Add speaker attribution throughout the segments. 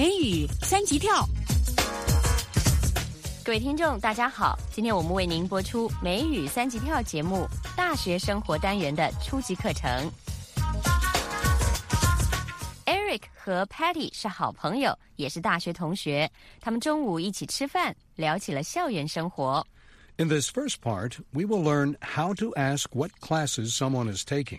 Speaker 1: 美语三级跳。
Speaker 2: 各位听众大家好，今天我们为您播出美语三级跳节目大学生活单元的初级课程。Eric 和 Patty 是好朋友，也是大学同学，他们中午一起吃饭，聊起了校园生活。
Speaker 3: In this first part, we will learn how to ask what classes someone is taking.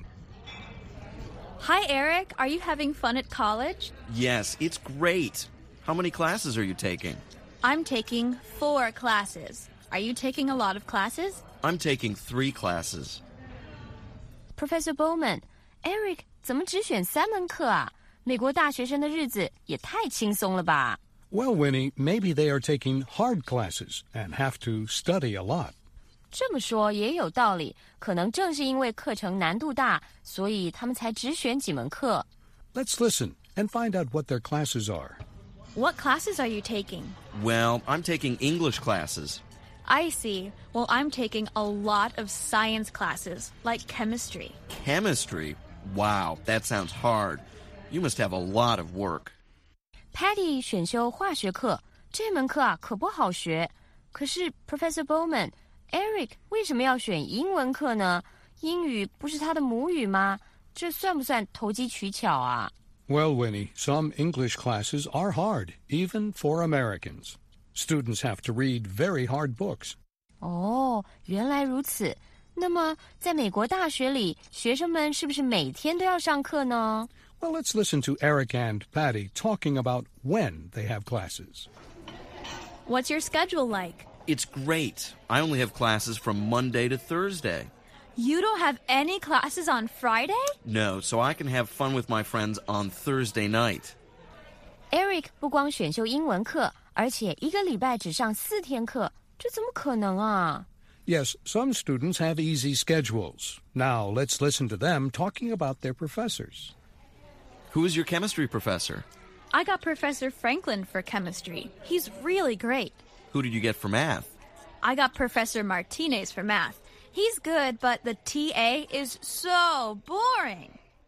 Speaker 4: Hi, Eric. Are you having fun at college?
Speaker 5: Yes, it's great. How many classes are you taking?
Speaker 4: I'm taking 4 classes. Are you taking a lot of classes?
Speaker 5: I'm taking 3 classes.
Speaker 2: Professor Bowman, Eric 怎么只选3门课啊？美国大学生的日子也太轻松了吧？
Speaker 3: Well, Winnie, maybe they are taking hard classes and have to study a lot.
Speaker 2: 这么说也有道理，可能正是因为课程难度大，所以他们才只选几门课。
Speaker 3: Let's listen and find out what their classes are.
Speaker 4: What classes are you taking?
Speaker 5: Well, I'm taking English classes.
Speaker 4: I see. Well, I'm taking a lot of science classes, like chemistry.
Speaker 5: Chemistry? Wow, that sounds hard. You must have a lot of work.
Speaker 2: Patty 选修化学课，这门课啊可不好学。可是 Professor Bowman，Eric 为什么要选英文课呢？英语不是他的母语吗？这算不算投机取巧啊？
Speaker 3: Well, Winnie, some English classes are hard, even for Americans. Students have to read very hard books.
Speaker 2: 哦，原来如此。那么，在美国大学里，学生们是不是每天都要上课呢？
Speaker 3: Well, let's listen to Eric and Patty talking about when they have classes.
Speaker 4: What's your schedule like?
Speaker 5: It's great. I only have classes from Monday to Thursday.
Speaker 4: You don't have any classes on Friday?
Speaker 5: No, so I can have fun with my friends on Thursday night.
Speaker 2: Eric 不光选修英文课，而且一个礼拜只上4天课，这怎么可能啊？
Speaker 3: Yes, some students have easy schedules. Now, let's listen to them talking about their professors.
Speaker 5: Who is your chemistry professor?
Speaker 4: I got Professor Franklin for chemistry. He's really great.
Speaker 5: Who did you get for math?
Speaker 4: I got Professor Martinez for math. He's good, but the TA is so boring.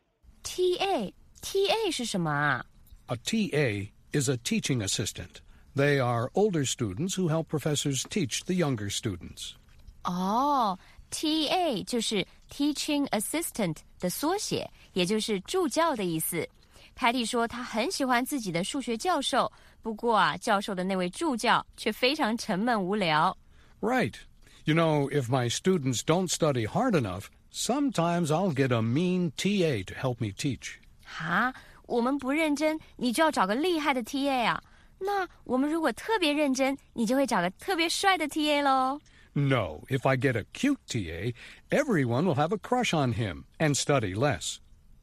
Speaker 2: TA 是什么啊？
Speaker 3: A TA is a teaching assistant. They are older students who help professors teach the younger students.
Speaker 2: 哦， TA 就是 Teaching Assistant 的缩写，也就是助教的意思。Patty 说她很喜欢自己的数学教授，不过啊，教授的那位助教却非常沉闷无聊。
Speaker 3: Right. You know, if my students don't study hard enough, sometimes I'll get a mean TA to help me teach.
Speaker 2: 哈，我们不认真，你就要找个厉害的 TA 啊？那我们如果特别认真，你就会找个特别帅的 TA 咯。
Speaker 3: No, if I get a cute TA, everyone will have a crush on him and study less.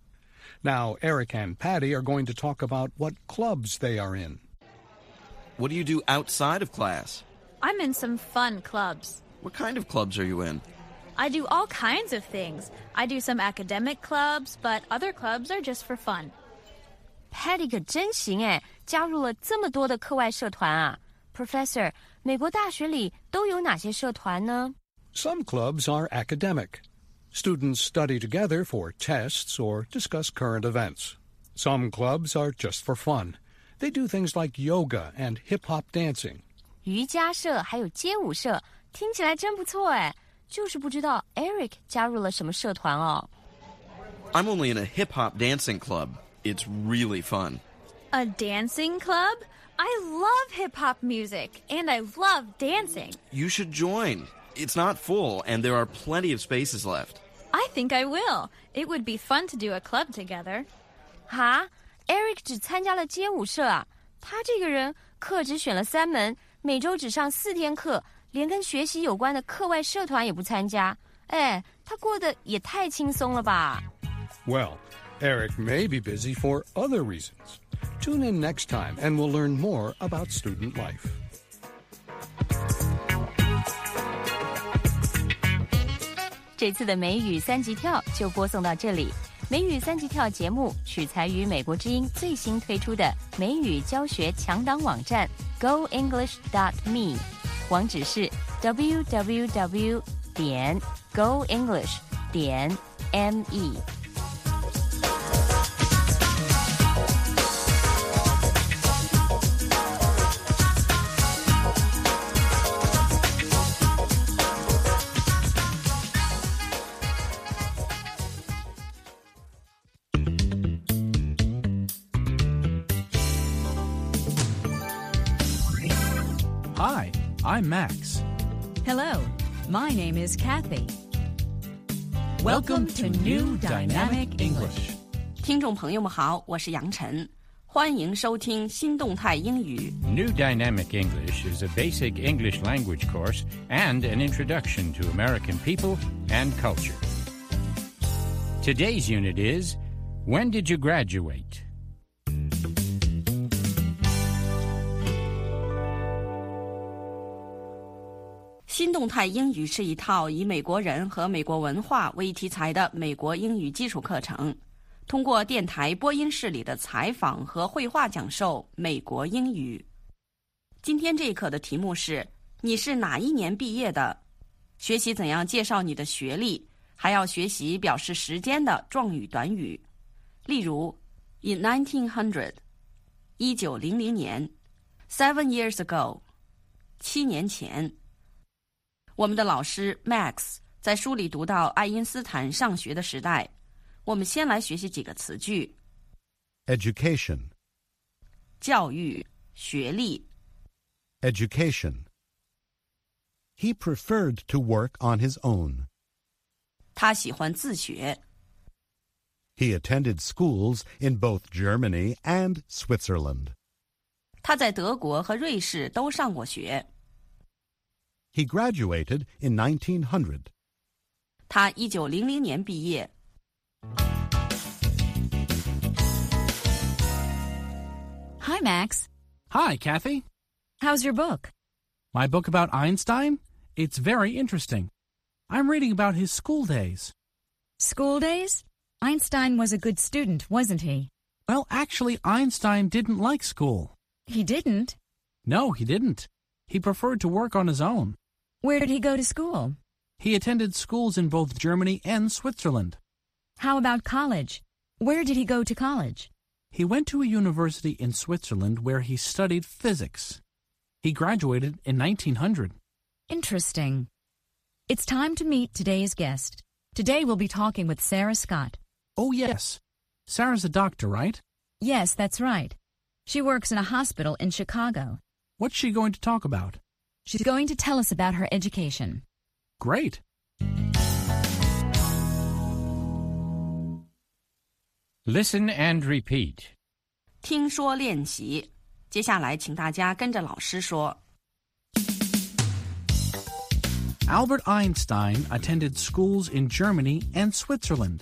Speaker 3: Now, Eric and Patty are going to talk about what clubs they are in.
Speaker 5: What do you do outside of class?
Speaker 4: I'm in some fun clubs.
Speaker 5: What kind of clubs are you in?
Speaker 4: I do all kinds of things. I do some academic clubs, but other clubs are just for fun.
Speaker 2: Patty 可真行诶，加入了这么多的课外社团啊。Professor， 美国大学里都有哪些社团呢？
Speaker 3: Some clubs are academic. Students study together for tests or discuss current events. Some clubs are just for fun. They do things like yoga and hip-hop dancing.
Speaker 2: 瑜伽社还有街舞社，听起来真不错诶，就是不知道 Eric 加入了什么社团哦。
Speaker 5: I'm only in a hip-hop dancing club. It's really fun.
Speaker 4: A dancing club? I love hip-hop music, and I love dancing.
Speaker 5: You should join. It's not full, and there are plenty of spaces left.
Speaker 4: I think I will. It would be fun to do a club together.
Speaker 2: 哈 ，Eric 只参加了街舞社啊，他这个人课只选了3门，每周只上4天课，连跟学习有关的课外社团也不参加。哎，他过得也太轻松了吧？
Speaker 3: Well, Eric may be busy for other reasons. Tune in next time and we'll learn more about student life.
Speaker 2: 这次的美语3级跳就播送到这里。美语3级跳节目取材于美国之音最新推出的美语教学强档网站 GoEnglish.me， 网址是 www.goenglish.me。
Speaker 1: I'm Max.
Speaker 6: Hello, my name is Kathy. Welcome to New Dynamic English.
Speaker 7: 听众朋友们好，我是杨晨，欢迎收听新动态英语。
Speaker 8: New Dynamic English is a basic English language course and an introduction to American people and culture. Today's unit is, When did you graduate?
Speaker 7: 新动态英语是一套以美国人和美国文化为题材的美国英语基础课程，通过电台播音室里的采访和绘画讲授美国英语。今天这一课的题目是你是哪一年毕业的？学习怎样介绍你的学历，还要学习表示时间的状语短语。例如 In 1900 1900年 7 years ago 7年前。我们的老师 Max 在书里读到爱因斯坦上学的时代。我们先来学习几个词句。
Speaker 9: Education.
Speaker 7: 教育、学历。
Speaker 9: Education. He preferred to work on his own.
Speaker 7: 他喜欢自学。
Speaker 9: He attended schools in both Germany and Switzerland.
Speaker 7: 他在德国和瑞士都上过学。
Speaker 9: He graduated in 1900.
Speaker 7: 他1900年毕业。
Speaker 6: Hi, Max.
Speaker 1: Hi, Kathy.
Speaker 6: How's your book?
Speaker 1: My book about Einstein? It's very interesting. I'm reading about his school days.
Speaker 6: School days? Einstein was a good student, wasn't he?
Speaker 1: Well, actually, Einstein didn't like school.
Speaker 6: He didn't.
Speaker 1: No, he didn't. He preferred to work on his own.
Speaker 6: Where did he go to school?
Speaker 1: He attended schools in both Germany and Switzerland.
Speaker 6: How about college? Where did he go to college?
Speaker 1: He went to a university in Switzerland where he studied physics. He graduated in 1900.
Speaker 6: Interesting. It's time to meet today's guest. Today we'll be talking with Sarah Scott.
Speaker 1: Oh, yes. Sarah's a doctor, right?
Speaker 6: Yes, that's right. She works in a hospital in Chicago.
Speaker 1: What's she going to talk about?
Speaker 6: She's going to tell us about her education.
Speaker 1: Great.
Speaker 8: Listen and repeat.
Speaker 7: 听说练习。接下来请大家跟着老师说。
Speaker 1: Albert Einstein attended schools in Germany and Switzerland.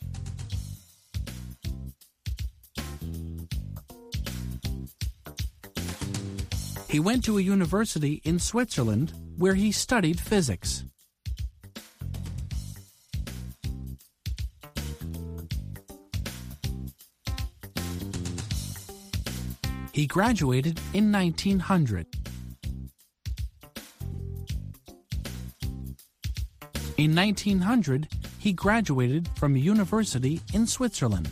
Speaker 1: He went to a university in Switzerland where he studied physics. He graduated in 1900. In 1900, he graduated from a university in Switzerland.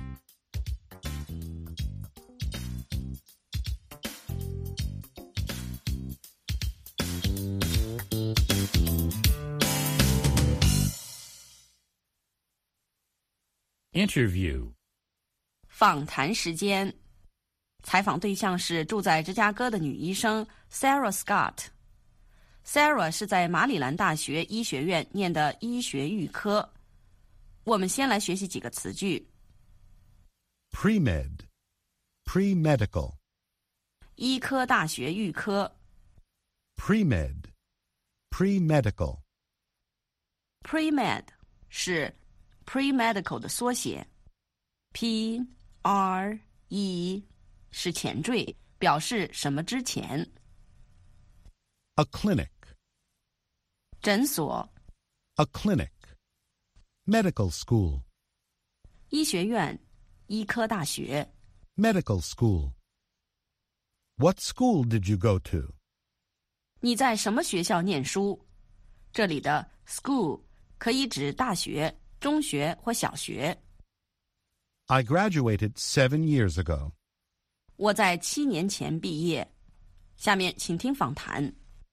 Speaker 8: Interview.
Speaker 7: 访谈时间。采访对象是住在芝加哥的女医生 Sarah Scott。Sarah 是在马里兰大学医学院念的医学预科。我们先来学习几个词句。
Speaker 9: Pre-med. Pre-medical.
Speaker 7: 医科大学预科。
Speaker 9: Pre-med. Pre-medical.
Speaker 7: Pre-med 是 pre-medical 的缩写。P-R-E 是前缀，表示什么之前。
Speaker 9: A clinic.
Speaker 7: 诊所。
Speaker 9: A clinic. Medical school.
Speaker 7: 医学院，医科大学。
Speaker 9: Medical school. What school did you go to?
Speaker 7: 你在什么学校念书？这里的 school 可以指大学、中学或小学。
Speaker 9: I graduated 7 years ago.
Speaker 7: 我在7年前毕业。下面请听访谈。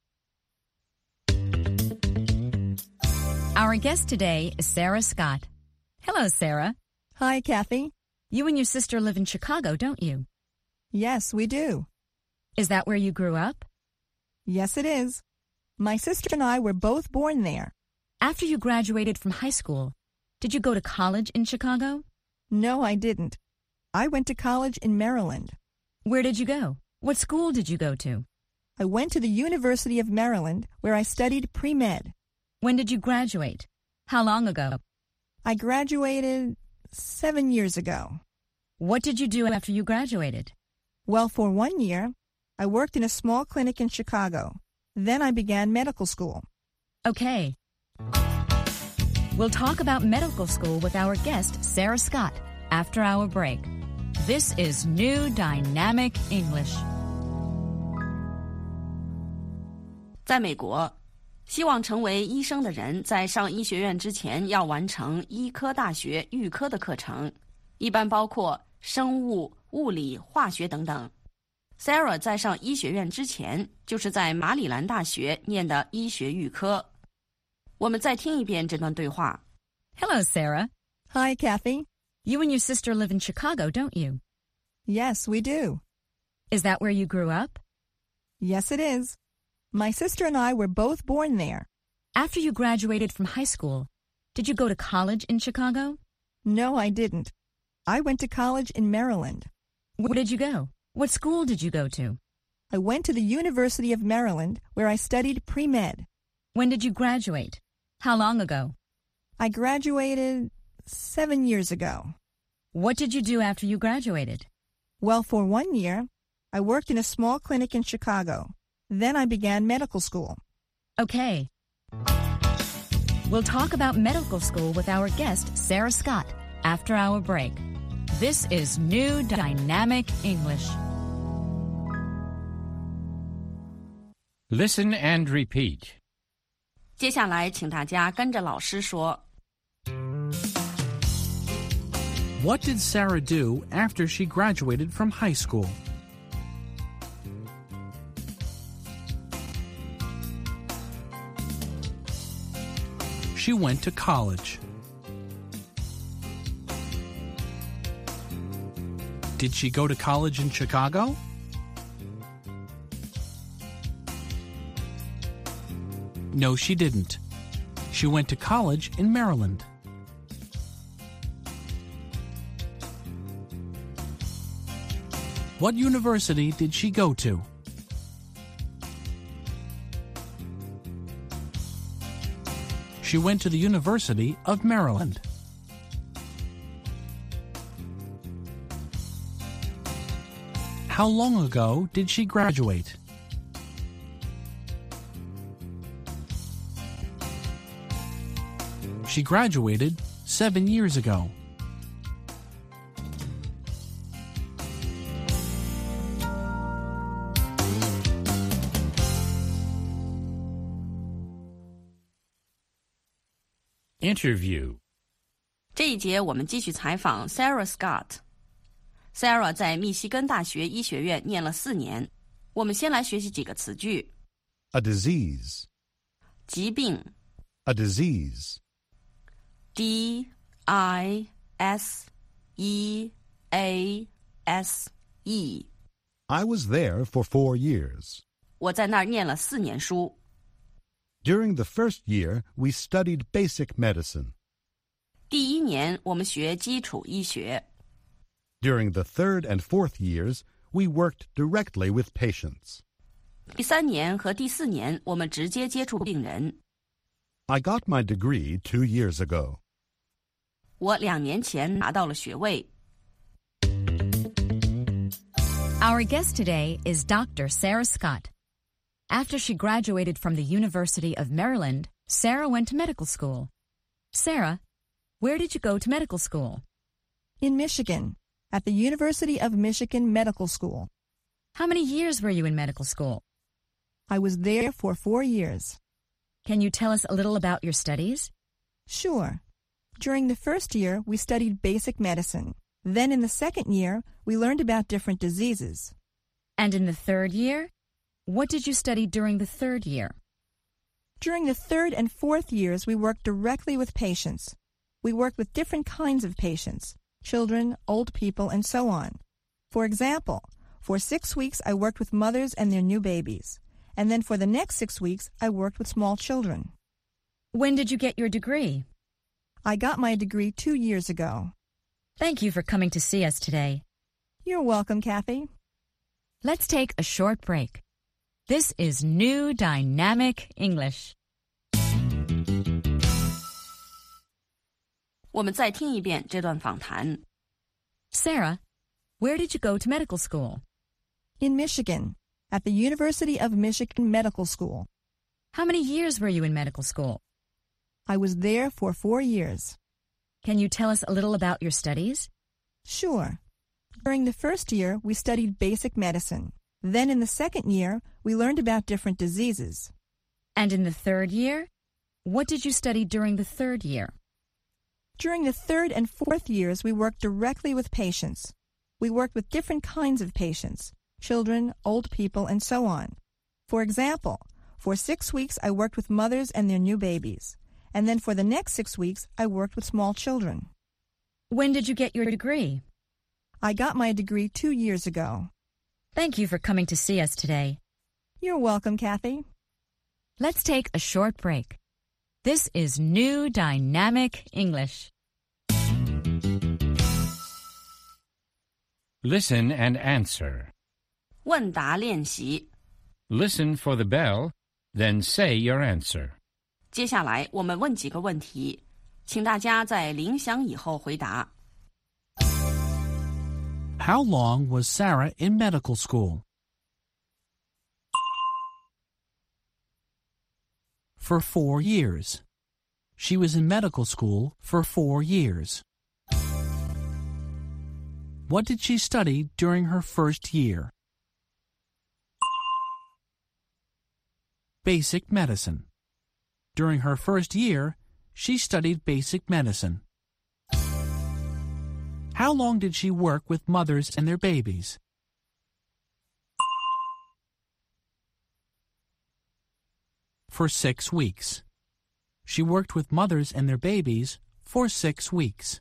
Speaker 6: Our guest today is Sarah Scott. Hello, Sarah.
Speaker 10: Hi, Kathy.
Speaker 6: You and your sister live in Chicago, don't you?
Speaker 10: Yes, we do.
Speaker 6: Is that where you grew up?
Speaker 10: Yes, it is. My sister and I were both born there.
Speaker 6: After you graduated from high school, did you go to college in Chicago?
Speaker 10: No, I didn't. I went to college in Maryland.
Speaker 6: Where did you go? What school did you go to?
Speaker 10: I went to the University of Maryland, where I studied pre-med.
Speaker 6: When did you graduate? How long ago?
Speaker 10: I graduated 7 years ago.
Speaker 6: What did you do after you graduated?
Speaker 10: Well, for 1 year, I worked in a small clinic in Chicago. Then I began medical school.
Speaker 6: Okay. We'll talk about medical school with our guest, Sarah Scott, after our break. This is New Dynamic English.
Speaker 7: 在美国，希望成为医生的人在上医学院之前要完成医科大学预科的课程，一般包括生物、物理、化学等等。Sarah 在上医学院之前，就是在马里兰大学念的医学预科。我们再听一遍这段对话。
Speaker 6: Hello, Sarah.
Speaker 10: Hi, Kathy.
Speaker 6: You and your sister live in Chicago, don't you?
Speaker 10: Yes, we do.
Speaker 6: Is that where you grew up?
Speaker 10: Yes, it is. My sister and I were both born there.
Speaker 6: After you graduated from high school, did you go to college in Chicago?
Speaker 10: No, I didn't. I went to college in Maryland.
Speaker 6: Where did you go? What school did you go to?
Speaker 10: I went to the University of Maryland, where I studied pre-med.
Speaker 6: When did you graduate? How long ago?
Speaker 10: I graduated 7 years ago.
Speaker 6: What did you do after you graduated?
Speaker 10: Well, for 1 year, I worked in a small clinic in Chicago. Then I began medical school.
Speaker 6: Okay. We'll talk about medical school with our guest, Sarah Scott, after our break. This is New Dynamic English.
Speaker 8: Listen and repeat.
Speaker 7: 接下来，请大家跟着老师说。
Speaker 1: What did Sarah do after she graduated from high school? She went to college. Did she go to college in Chicago? No, she didn't. She went to college in Maryland. What university did she go to? She went to the University of Maryland. How long ago did she graduate? She graduated 7 years ago.
Speaker 8: Interview.
Speaker 7: 这一节我们继续采访 Sarah Scott。Sarah 在密西根大学医学院念了4年。我们先来学习几个词句。
Speaker 9: A disease.
Speaker 7: 疾病。
Speaker 9: A disease.
Speaker 7: D-I-S-E-A-S-E.
Speaker 9: I was there for 4 years.
Speaker 7: 我在那儿念了4年书。
Speaker 9: During the first year, we studied basic medicine.
Speaker 7: 第1年我们学基础医学。
Speaker 9: During the third and fourth years, we worked directly with patients.
Speaker 7: 第3年和第4年我们直接接触病人。
Speaker 9: I got my degree 2 years ago.
Speaker 7: 我2年前拿到了学位。
Speaker 6: Our guest today is Dr. Sarah Scott. After she graduated from the University of Maryland, Sarah went to medical school. Sarah, where did you go to medical school?
Speaker 10: In Michigan, at the University of Michigan Medical School.
Speaker 6: How many years were you in medical school?
Speaker 10: I was there for 4 years.
Speaker 6: Can you tell us a little about your studies?
Speaker 10: Sure. During the first year, we studied basic medicine. Then in the second year, we learned about different diseases.
Speaker 6: And in the third year? What did you study during the third year?
Speaker 10: During the third and fourth years, we worked directly with patients. We worked with different kinds of patients, children, old people, and so on. For example, for 6 weeks, I worked with mothers and their new babies. and then for the next 6 weeks, I worked with small children.
Speaker 6: When did you get your degree?
Speaker 10: I got my degree 2 years ago.
Speaker 6: Thank you for coming to see us today.
Speaker 10: You're welcome, Kathy.
Speaker 6: Let's take a short break. This is New Dynamic English.
Speaker 7: 我们再听一遍这段访谈。
Speaker 6: Sarah, where did you go to medical school?
Speaker 10: In Michigan, at the University of Michigan Medical School.
Speaker 6: How many years were you in medical school?
Speaker 10: I was there for 4 years.
Speaker 6: Can you tell us a little about your studies?
Speaker 10: Sure. During the first year, we studied basic medicine. Then in the second year, we learned about different diseases.
Speaker 6: And in the third year? What did you study during the third year?
Speaker 10: During the third and fourth years, we worked directly with patients. We worked with different kinds of patients, children, old people, and so on. For example, for 6 weeks, I worked with mothers and their new babies. And then for the next 6 weeks, I worked with small children.
Speaker 6: When did you get your degree?
Speaker 10: I got my degree 2 years ago.
Speaker 6: Thank you for coming to see us today.
Speaker 10: You're welcome, Kathy.
Speaker 6: Let's take a short break. This is New Dynamic English.
Speaker 8: Listen and answer.
Speaker 7: 问答练习。
Speaker 8: Listen for the bell, then say your answer.
Speaker 7: 接下来我们问几个问题，请大家在铃响以后回答。
Speaker 1: How long was Sarah in medical school? For 4 years. She was in medical school for 4 years. What did she study during her first year? Basic medicine. During her first year, she studied basic medicine. How long did she work with mothers and their babies? For 6 weeks. She worked with mothers and their babies for 6 weeks.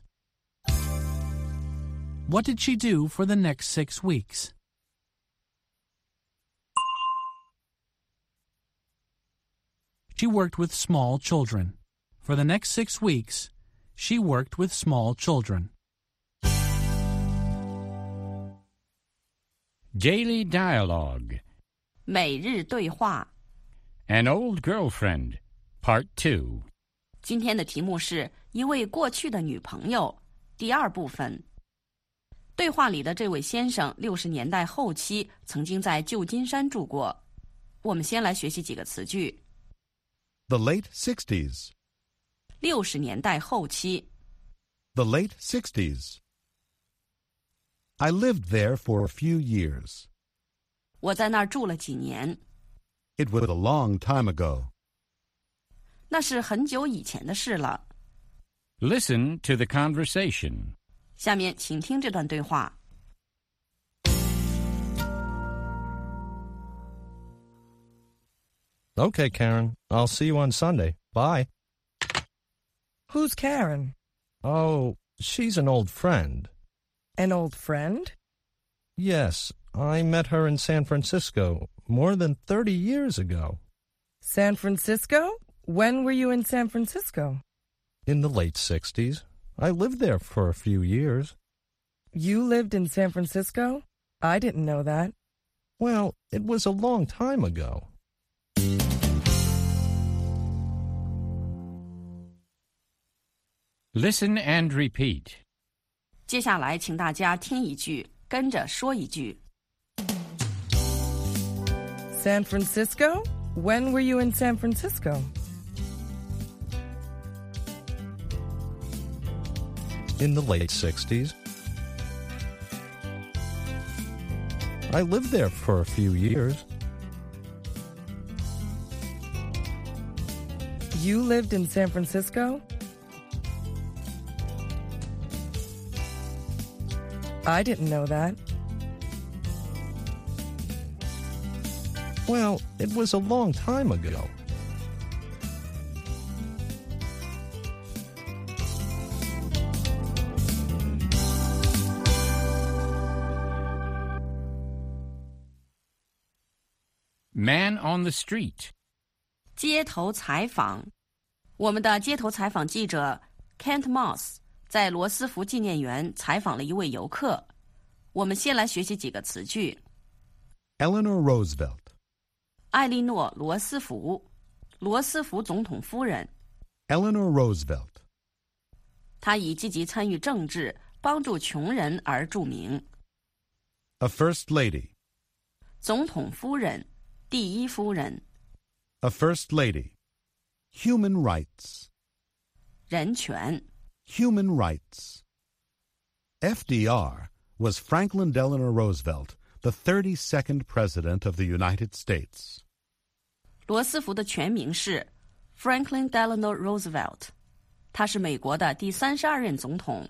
Speaker 1: What did she do for the next 6 weeks? She worked with small children. For the next 6 weeks, she worked with small children.
Speaker 8: Daily dialogue.
Speaker 7: 每日对话。
Speaker 8: An old girlfriend. Part 2.
Speaker 7: 今天的题目是一位过去的女朋友，第二部分。对话里的这位先生60年代后期曾经在旧金山住过。我们先来学习几个词句。
Speaker 9: The late 60s.
Speaker 7: 60年代后期。
Speaker 9: The late 60s. I lived there for a few years.
Speaker 7: 我在那儿住了几年。
Speaker 9: It was a long time ago.
Speaker 7: 那是很久以前的事了。
Speaker 8: Listen to the conversation.
Speaker 7: 下面请听这段对话。
Speaker 11: Okay, Karen. I'll see you on Sunday. Bye.
Speaker 12: Who's Karen?
Speaker 11: Oh, she's an old friend.
Speaker 12: An old friend?
Speaker 11: Yes, I met her in San Francisco more than 30 years ago.
Speaker 12: San Francisco? When were you in San Francisco?
Speaker 11: In the late 60s. I lived there for a few years.
Speaker 12: You lived in San Francisco? I didn't know that.
Speaker 11: Well, it was a long time ago.
Speaker 8: Listen and repeat.
Speaker 7: 接下来请大家听一句，跟着说一句。
Speaker 12: San Francisco? When were you in San Francisco?
Speaker 11: In the late 60s. I lived there for a few years.
Speaker 12: You lived in San Francisco? I didn't know that.
Speaker 11: Well, it was a long time ago.
Speaker 8: Man on the street.
Speaker 7: 街头采访。我们的街头采访记者 Kent Moss 在罗斯福纪念园采访了一位游客。我们先来学习几个词句。
Speaker 9: Eleanor Roosevelt.
Speaker 7: 艾莉诺·罗斯福，罗斯福总统夫人。
Speaker 9: Eleanor Roosevelt.
Speaker 7: 她以积极参与政治、帮助穷人而著名。
Speaker 9: A first lady.
Speaker 7: 总统夫人，第一夫人。
Speaker 9: A first lady. Human rights.
Speaker 7: 人权。
Speaker 9: Human rights. FDR was Franklin Delano Roosevelt, the 32nd President of the United States.
Speaker 7: 罗斯福的全名是 Franklin Delano Roosevelt， 他是美国的第32任总统。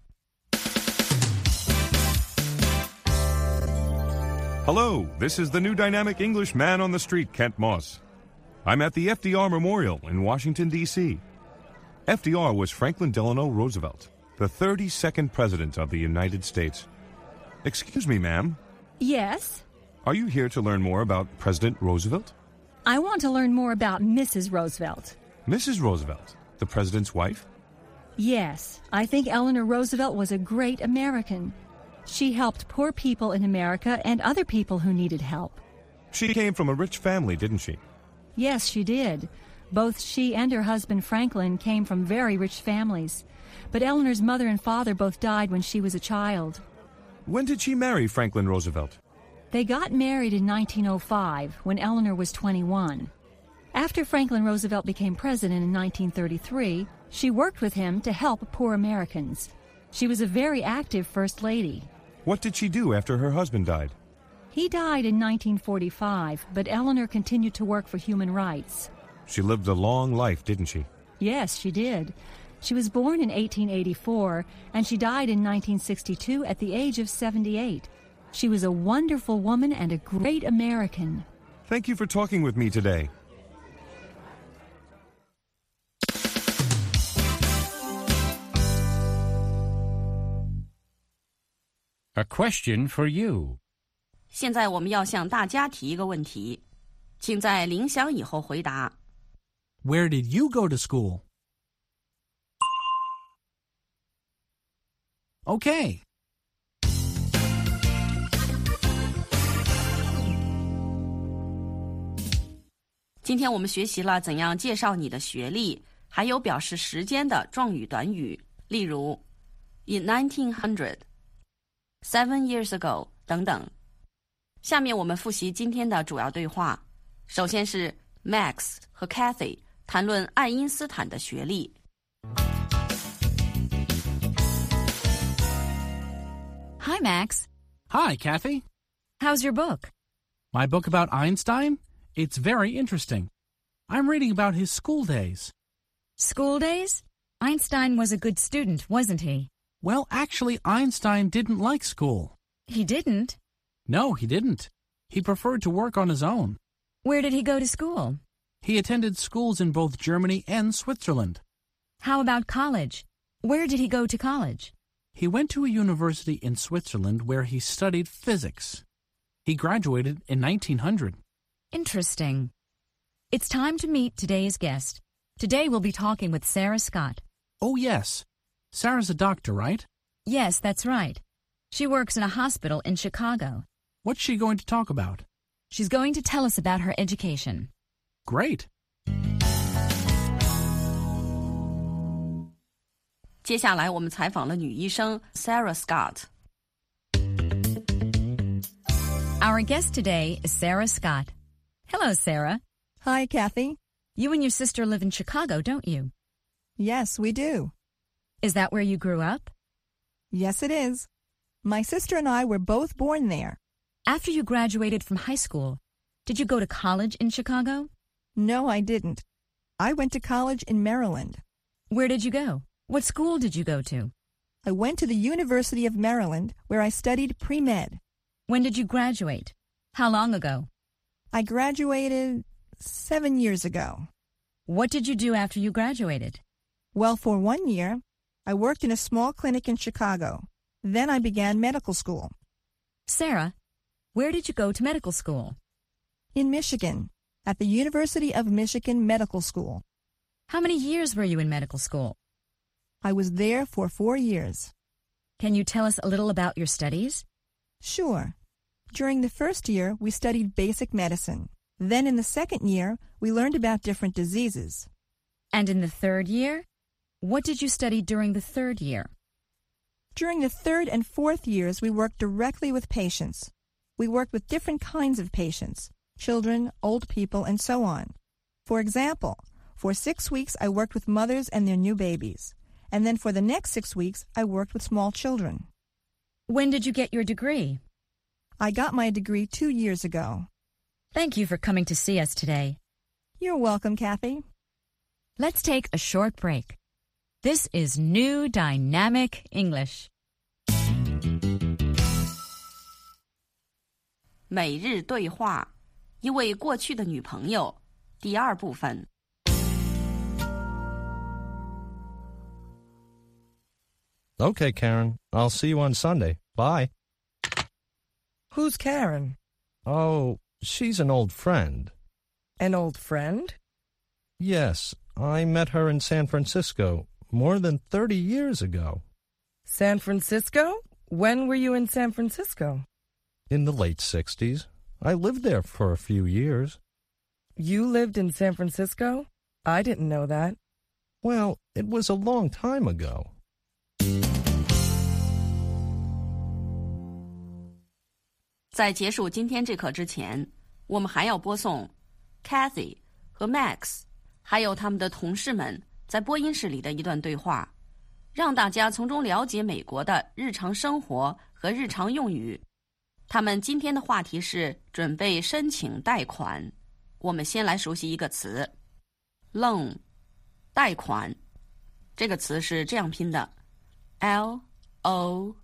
Speaker 13: Hello, this is the new dynamic English man on the street, Kent Moss. I'm at the FDR Memorial in Washington, D.C. FDR was Franklin Delano Roosevelt, the 32nd President of the United States. Excuse me, ma'am.
Speaker 14: Yes?
Speaker 13: Are you here to learn more about President Roosevelt?
Speaker 14: I want to learn more about Mrs. Roosevelt.
Speaker 13: Mrs. Roosevelt, the president's wife?
Speaker 14: Yes, I think Eleanor Roosevelt was a great American. She helped poor people in America and other people who needed help.
Speaker 13: She came from a rich family, didn't she?
Speaker 14: Yes, she did. Both she and her husband Franklin came from very rich families. But Eleanor's mother and father both died when she was a child.
Speaker 13: When did she marry Franklin Roosevelt?
Speaker 14: They got married in 1905, when Eleanor was 21. After Franklin Roosevelt became president in 1933, she worked with him to help poor Americans. She was a very active First Lady.
Speaker 13: What did she do after her husband died?
Speaker 14: He died in 1945, but Eleanor continued to work for human rights.
Speaker 13: She lived a long life, didn't she?
Speaker 14: Yes, she did. She was born in 1884, and she died in 1962 at the age of 78. She was a wonderful woman and a great American.
Speaker 13: Thank you for talking with me today.
Speaker 8: A question for you.
Speaker 7: 现在我们要向大家提一个问题，请在铃响以后回答。
Speaker 1: Where did you go to school? Okay.
Speaker 7: 今天我们学习了怎样介绍你的学历，还有表示时间的状语短语，例如 in 1900, 7 years ago 等等。下面我们复习今天的主要对话。首先是 Max 和 Kathy 谈论爱因斯坦的学历。
Speaker 6: Hi, Max.
Speaker 1: Hi, Kathy.
Speaker 6: How's your book?
Speaker 1: My book about Einstein? It's very interesting. I'm reading about his school days.
Speaker 6: School days? Einstein was a good student, wasn't he?
Speaker 1: Well, actually, Einstein didn't like school.
Speaker 6: He didn't?
Speaker 1: No, he didn't. He preferred to work on his own.
Speaker 6: Where did he go to school?
Speaker 1: He attended schools in both Germany and Switzerland.
Speaker 6: How about college? Where did he go to college?
Speaker 1: He went to a university in Switzerland where he studied physics. He graduated in 1900.
Speaker 6: Interesting. It's time to meet today's guest. Today we'll be talking with Sarah Scott.
Speaker 1: Oh, yes. Sarah's a doctor, right?
Speaker 6: Yes, that's right. She works in a hospital in Chicago.
Speaker 1: What's she going to talk about?
Speaker 6: She's going to tell us about her education.
Speaker 1: Great.
Speaker 7: 接下来我们采访了女医生 Sarah Scott.
Speaker 6: Our guest today is Sarah Scott. Hello, Sarah.
Speaker 10: Hi, Kathy.
Speaker 6: You and your sister live in Chicago, don't you?
Speaker 10: Yes, we do.
Speaker 6: Is that where you grew up?
Speaker 10: Yes, it is. My sister and I were both born there.
Speaker 6: After you graduated from high school, did you go to college in Chicago?
Speaker 10: No, I didn't. I went to college in Maryland.
Speaker 6: Where did you go? What school did you go to?
Speaker 10: I went to the University of Maryland, where I studied pre-med.
Speaker 6: When did you graduate? How long ago?
Speaker 10: I graduated 7 years ago.
Speaker 6: What did you do after you graduated?
Speaker 10: Well, for 1 year, I worked in a small clinic in Chicago. Then I began medical school.
Speaker 6: Sarah, where did you go to medical school?
Speaker 10: In Michigan, at the University of Michigan Medical School.
Speaker 6: How many years were you in medical school?
Speaker 10: I was there for 4 years.
Speaker 6: Can you tell us a little about your studies?
Speaker 10: Sure. During the first year, we studied basic medicine. Then in the second year, we learned about different diseases.
Speaker 6: And in the third year? What did you study during the third year?
Speaker 10: During the third and fourth years, we worked directly with patients. We worked with different kinds of patients, children, old people, and so on. For example, for 6 weeks, I worked with mothers and their new babies. And then for the next 6 weeks, I worked with small children.
Speaker 6: When did you get your degree?
Speaker 10: I got my degree 2 years ago.
Speaker 6: Thank you for coming to see us today.
Speaker 10: You're welcome, Kathy.
Speaker 6: Let's take a short break. This is New Dynamic English.
Speaker 7: 每日对话，一位过去的女朋友，第二部分。
Speaker 11: Okay, Karen. I'll see you on Sunday. Bye.
Speaker 12: Who's Karen?
Speaker 11: Oh, she's an old friend.
Speaker 12: An old friend?
Speaker 11: Yes, I met her in San Francisco more than 30 years ago.
Speaker 12: San Francisco? When were you in San Francisco?
Speaker 11: In the late 60s. I lived there for a few years.
Speaker 12: You lived in San Francisco? I didn't know that.
Speaker 11: Well, it was a long time ago.
Speaker 7: 在结束今天这课之前，我们还要播送 Kathy 和 Max 还有他们的同事们在播音室里的一段对话，让大家从中了解美国的日常生活和日常用语。他们今天的话题是准备申请贷款。我们先来熟悉一个词 loan 贷款，这个词是这样拼的 L-O-A-N。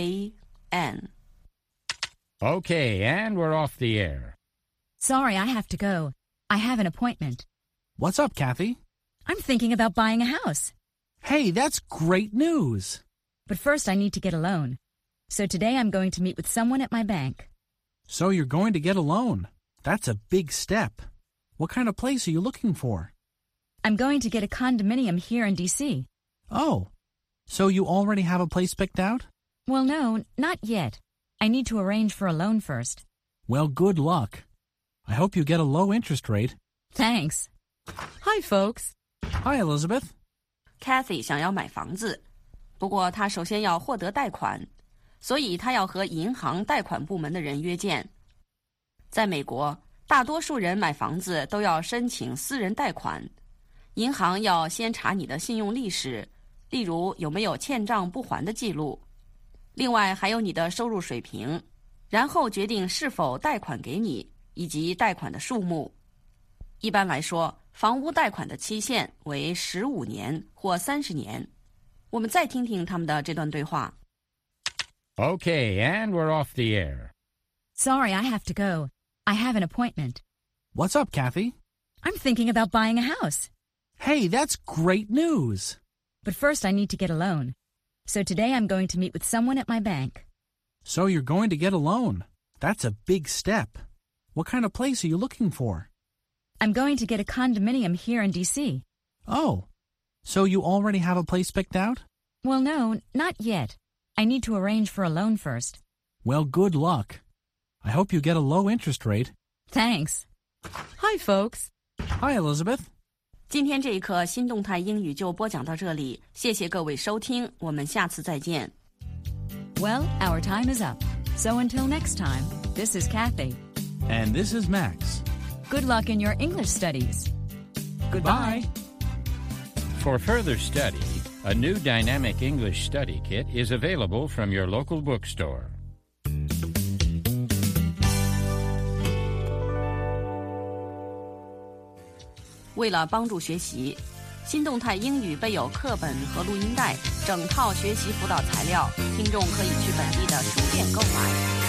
Speaker 8: Okay, and we're off the air.
Speaker 6: Sorry, I have to go. I have an appointment.
Speaker 1: What's up, Kathy?
Speaker 6: I'm thinking about buying a house.
Speaker 1: Hey, that's great news.
Speaker 6: But first I need to get a loan. So today I'm going to meet with someone at my bank.
Speaker 1: So you're going to get a loan. That's a big step. What kind of place are you looking for?
Speaker 6: I'm going to get a condominium here in D.C.
Speaker 1: Oh, so you already have a place picked out?
Speaker 6: Well, no, not yet. I need to arrange for a loan first.
Speaker 1: Well, good luck. I hope you get a low interest rate.
Speaker 6: Thanks.
Speaker 12: Hi, folks.
Speaker 1: Hi, Elizabeth.
Speaker 7: Kathy 想要买房子，不过她首先要获得贷款，所以她要和银行贷款部门的人约见。在美国，大多数人买房子都要申请私人贷款，银行要先查你的信用历史，例如有没有欠账不还的记录，另外还有你的收入水平，然后决定是否贷款给你，以及贷款的数目。一般来说，房屋贷款的期限为15年或30年。我们再听听他们的这段对话。
Speaker 8: Okay, and we're off the air.
Speaker 6: Sorry, I have to go. I have an appointment.
Speaker 1: What's up, Kathy?
Speaker 6: I'm thinking about buying a house.
Speaker 1: Hey, that's great news.
Speaker 6: But first I need to get a loan. So today I'm going to meet with someone at my bank.
Speaker 1: So you're going to get a loan. That's a big step. What kind of place are you looking for?
Speaker 6: I'm going to get a condominium here in D.C.
Speaker 1: Oh, so you already have a place picked out?
Speaker 6: Well, no, not yet. I need to arrange for a loan first.
Speaker 1: Well, good luck. I hope you get a low interest rate.
Speaker 6: Thanks.
Speaker 12: Hi, folks.
Speaker 1: Hi, Elizabeth.
Speaker 7: 今天这一课新动态英语就播讲到这里，谢谢各位收听，我们下次再见。
Speaker 6: Well, our time is up. So until next time, this is Kathy.
Speaker 1: And this is Max.
Speaker 6: Good luck in your English studies.
Speaker 1: Goodbye.
Speaker 8: For further study, a new dynamic English study kit is available from your local bookstore.
Speaker 7: 为了帮助学习，新动态英语备有课本和录音带，整套学习辅导材料，听众可以去本地的书店购买。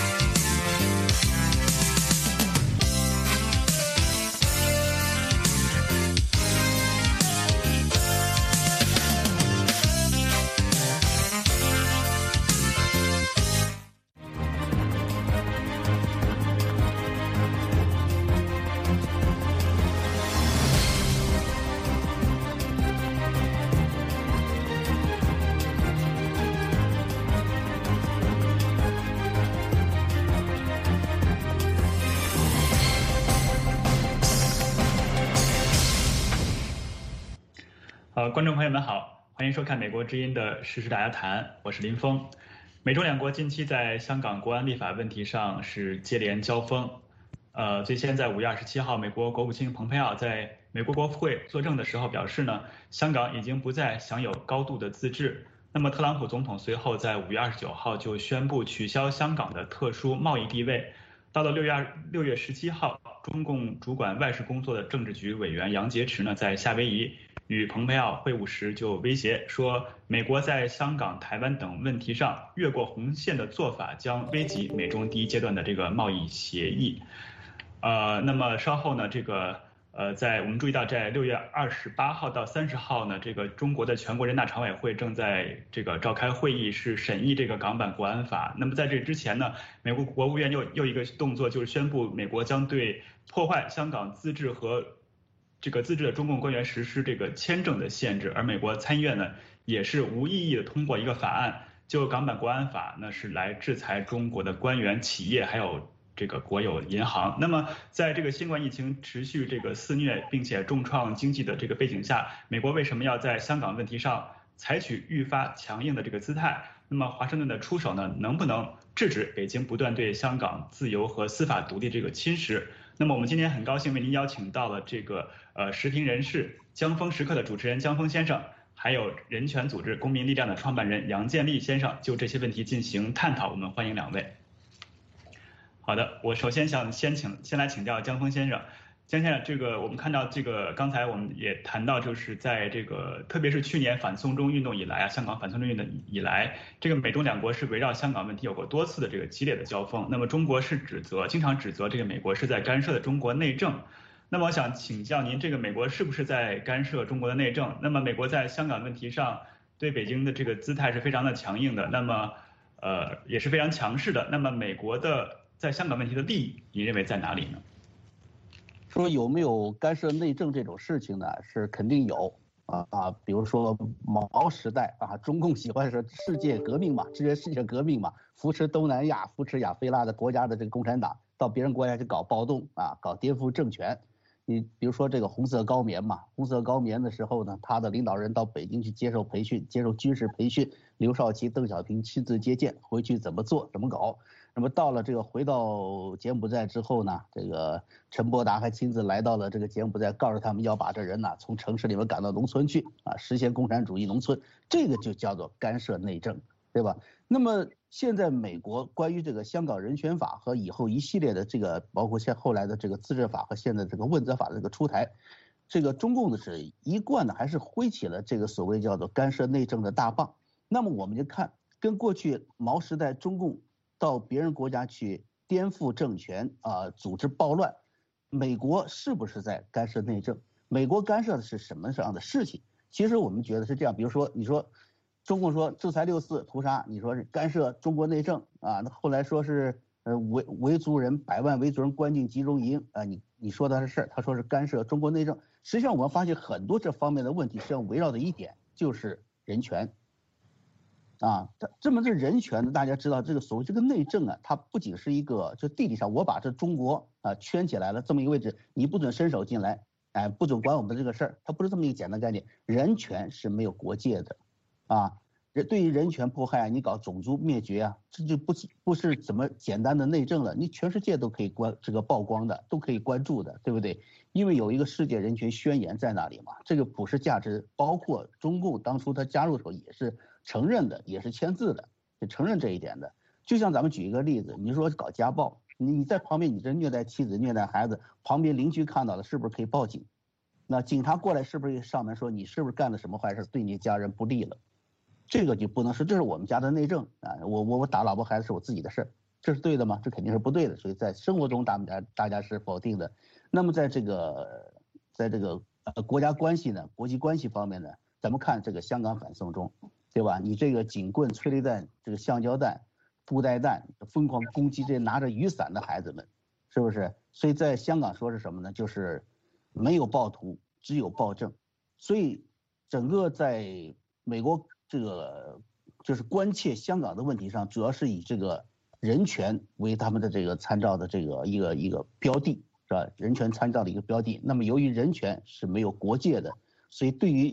Speaker 15: 观众朋友们好，欢迎收看美国之音的时事大家谈，我是林峰。美中两国近期在香港国安立法问题上是接连交锋。最先在5月27号，美国国务卿蓬佩奥在美国国会作证的时候表示呢，香港已经不再享有高度的自治。那么特朗普总统随后在5月29号就宣布取消香港的特殊贸易地位。到了6月17号，中共主管外事工作的政治局委员杨洁篪呢，在夏威夷与蓬佩奥会晤时就威胁说，美国在香港、台湾等问题上越过红线的做法将危及美中第一阶段的这个贸易协议。那么稍后呢，在我们注意到，在6月28号到30号呢，这个中国的全国人大常委会正在这个召开会议，是审议这个港版国安法。那么在这之前呢，美国国务院又一个动作，就是宣布美国将对破坏香港自治和这个自治的中共官员实施这个签证的限制。而美国参议院呢，也是无异议的通过一个法案，就港版国安法呢是来制裁中国的官员、企业还有这个国有银行。那么在这个新冠疫情持续这个肆虐并且重创经济的这个背景下，美国为什么要在香港问题上采取愈发强硬的这个姿态？那么华盛顿的出手呢，能不能制止北京不断对香港自由和司法独立这个侵蚀？那么我们今天很高兴为您邀请到了这个时评人士江峰时刻的主持人江峰先生，还有人权组织公民力量的创办人杨建立先生，就这些问题进行探讨。我们欢迎两位。好的，我首先想先来请教江峰先生。江先生，这个我们看到这个刚才我们也谈到，就是在这个特别是去年反送中运动以来啊，香港反送中运动以来，这个美中两国是围绕香港问题有过多次的这个激烈的交锋。那么中国是经常指责这个美国是在干涉的中国内政。那么我想请教您，这个美国是不是在干涉中国的内政？那么美国在香港问题上对北京的这个姿态是非常的强硬的，那么也是非常强势的。那么美国的在香港问题的利益，你认为在哪里呢？
Speaker 16: 说有没有干涉内政这种事情呢？是肯定有比如说毛时代中共喜欢说世界革命嘛，支持世界革命嘛，扶持东南亚、扶持亚非拉的国家的这个共产党，到别人国家去搞暴动搞颠覆政权。你比如说这个红色高棉嘛，红色高棉的时候呢，他的领导人到北京去接受培训，接受军事培训，刘少奇、邓小平亲自接见，回去怎么做怎么搞。那么到了这个回到柬埔寨之后呢，这个陈伯达还亲自来到了这个柬埔寨，告诉他们要把这人呢从城市里面赶到农村去实现共产主义农村，这个就叫做干涉内政，对吧？那么现在美国关于这个香港人权法和以后一系列的这个，包括后来的这个自治法和现在这个问责法的这个出台，这个中共的是一贯的还是挥起了这个所谓叫做干涉内政的大棒。那么我们就看跟过去毛时代中共到别人国家去颠覆政权组织暴乱，美国是不是在干涉内政？美国干涉的是什么样的事情？其实我们觉得是这样，比如说你说中共说制裁6·4屠杀，你说是干涉中国内政那后来说是维族人100万维族人关进集中营你说的是事儿，他说是干涉中国内政。实际上我们发现很多这方面的问题，实际上围绕的一点就是人权。这么这人权呢，大家知道这个所谓这个内政它不仅是一个就地理上我把这中国圈起来了这么一个位置，你不准伸手进来，不准管我们这个事儿，它不是这么一个简单概念。人权是没有国界的对于人权迫害你搞种族灭绝这就不是怎么简单的内政了，你全世界都可以曝光的，都可以关注的，对不对？因为有一个世界人权宣言在那里嘛，这个普世价值包括中共当初他加入的时候也是承认的，也是签字的，就承认这一点的。就像咱们举一个例子，你说搞家暴，你在旁边你这虐待妻子虐待孩子，旁边邻居看到了是不是可以报警？那警察过来是不是上门说你是不是干了什么坏事对你家人不利了？这个就不能说这是我们家的内政我打老婆孩子是我自己的事儿，这是对的吗？这肯定是不对的。所以在生活中大家是否定的。那么在这个国家关系呢，国际关系方面呢，咱们看这个香港反送中，对吧？你这个警棍、催泪弹、这个橡胶弹、布袋弹，疯狂攻击这拿着雨伞的孩子们，是不是？所以在香港说是什么呢？就是没有暴徒，只有暴政。所以整个在美国这个就是关切香港的问题上，主要是以这个人权为他们的这个参照的这个一个标的，是吧？人权参照的一个标的。那么由于人权是没有国界的，所以对于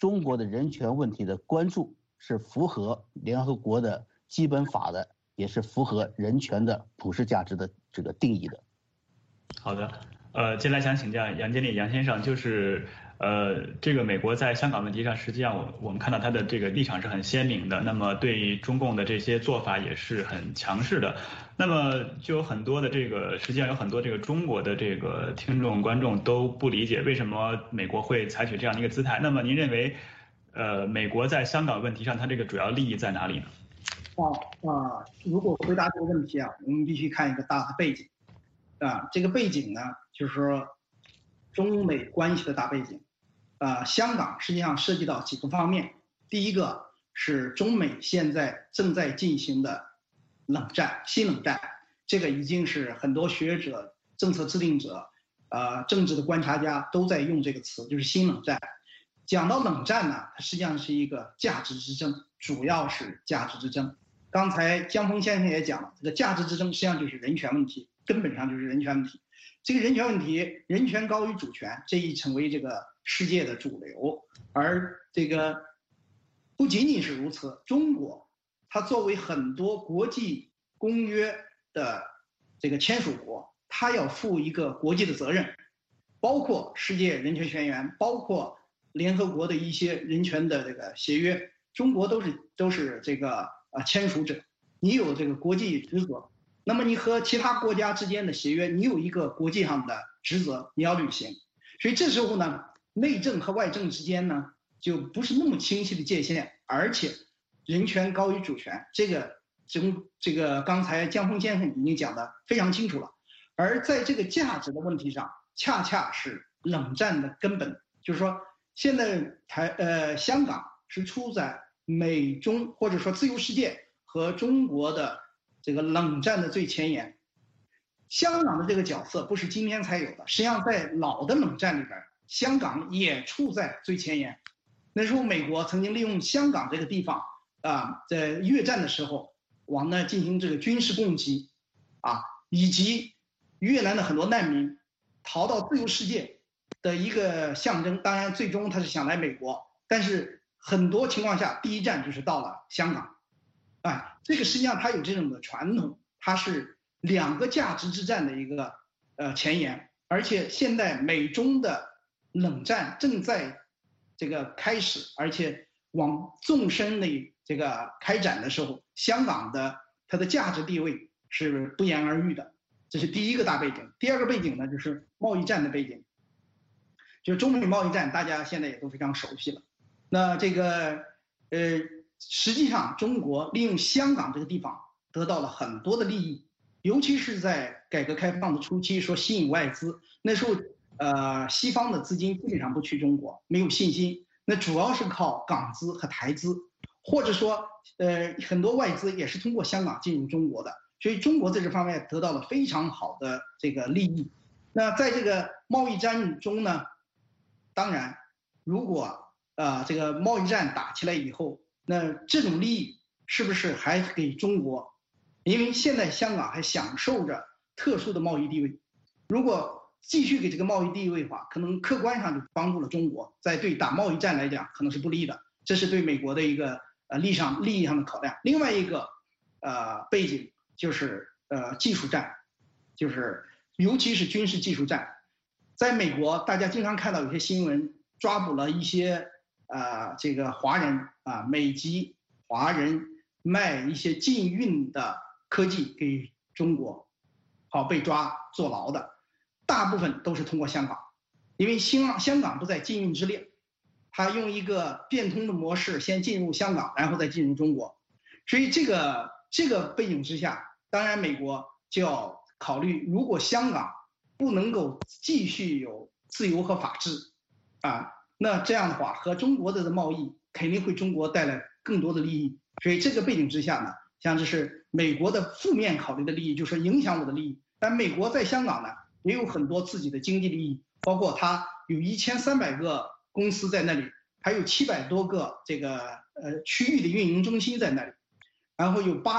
Speaker 16: 中国的人权问题的关注是符合联合国的基本法的，也是符合人权的普世价值的这个定义的。
Speaker 15: 好的，接下来想请教杨经理杨先生，就是这个美国在香港问题上，实际上我们看到他的这个立场是很鲜明的，那么对中共的这些做法也是很强势的。那么就有很多的实际上有很多这个中国的这个听众观众都不理解为什么美国会采取这样的一个姿态。那么您认为，美国在香港问题上它这个主要利益在哪里呢？
Speaker 17: 如果回答这个问题啊，我们必须看一个大的背景。这个背景呢，就是说中美关系的大背景。香港实际上涉及到几个方面。第一个是中美现在正在进行的冷战，新冷战，这个已经是很多学者、政策制定者、政治的观察家都在用这个词，就是新冷战。讲到冷战呢，它实际上是一个价值之争，主要是价值之争。刚才江峰先生也讲了，这个价值之争实际上就是人权问题，根本上就是人权问题。这个人权问题，人权高于主权，这已成为这个世界的主流。而这个不仅仅是如此，中国它作为很多国际公约的这个签署国，它要负一个国际的责任，包括世界人权宣言，包括联合国的一些人权的这个协约，中国都是这个签署者，你有这个国际职责。那么你和其他国家之间的协约，你有一个国际上的职责你要履行。所以这时候呢，内政和外政之间呢就不是那么清晰的界限，而且人权高于主权，这个刚才江峰先生已经讲得非常清楚了。而在这个价值的问题上，恰恰是冷战的根本，就是说现在香港是处在美中或者说自由世界和中国的这个冷战的最前沿。香港的这个角色不是今天才有的，实际上在老的冷战里边，香港也处在最前沿。那时候美国曾经利用香港这个地方在越战的时候往那进行这个军事攻击以及越南的很多难民逃到自由世界的一个象征。当然最终他是想来美国，但是很多情况下第一站就是到了香港。这个实际上它有这种的传统，它是两个价值之战的一个前沿。而且现在美中的冷战正在这个开始，而且往纵深的这个开展的时候，香港的它的价值地位是不言而喻的。这是第一个大背景。第二个背景呢，就是贸易战的背景，就是中美贸易战，大家现在也都非常熟悉了。那这个实际上中国利用香港这个地方得到了很多的利益，尤其是在改革开放的初期，说吸引外资，那时候西方的资金基本上不去中国，没有信心，那主要是靠港资和台资，或者说很多外资也是通过香港进入中国的，所以中国在这方面得到了非常好的这个利益。那在这个贸易战中呢，当然如果这个贸易战打起来以后，那这种利益是不是还给中国？因为现在香港还享受着特殊的贸易地位，如果继续给这个贸易地位的话，可能客观上就帮助了中国，在对打贸易战来讲可能是不利的，这是对美国的一个利益上的考量。另外一个背景就是技术战，就是尤其是军事技术战。在美国大家经常看到有些新闻抓捕了一些这个华人美籍华人卖一些禁运的科技给中国，被抓坐牢的，大部分都是通过香港，因为香港不在禁运之列，他用一个变通的模式先进入香港，然后再进入中国。所以这个背景之下，当然美国就要考虑，如果香港不能够继续有自由和法治那这样的话和中国的贸易肯定会中国带来更多的利益。所以这个背景之下呢，像这是美国的负面考虑的利益，就是影响我的利益。但美国在香港呢也有很多自己的经济利益，包括它有1300个公司在那里，还有700多个这个区域的运营中心在那里，然后有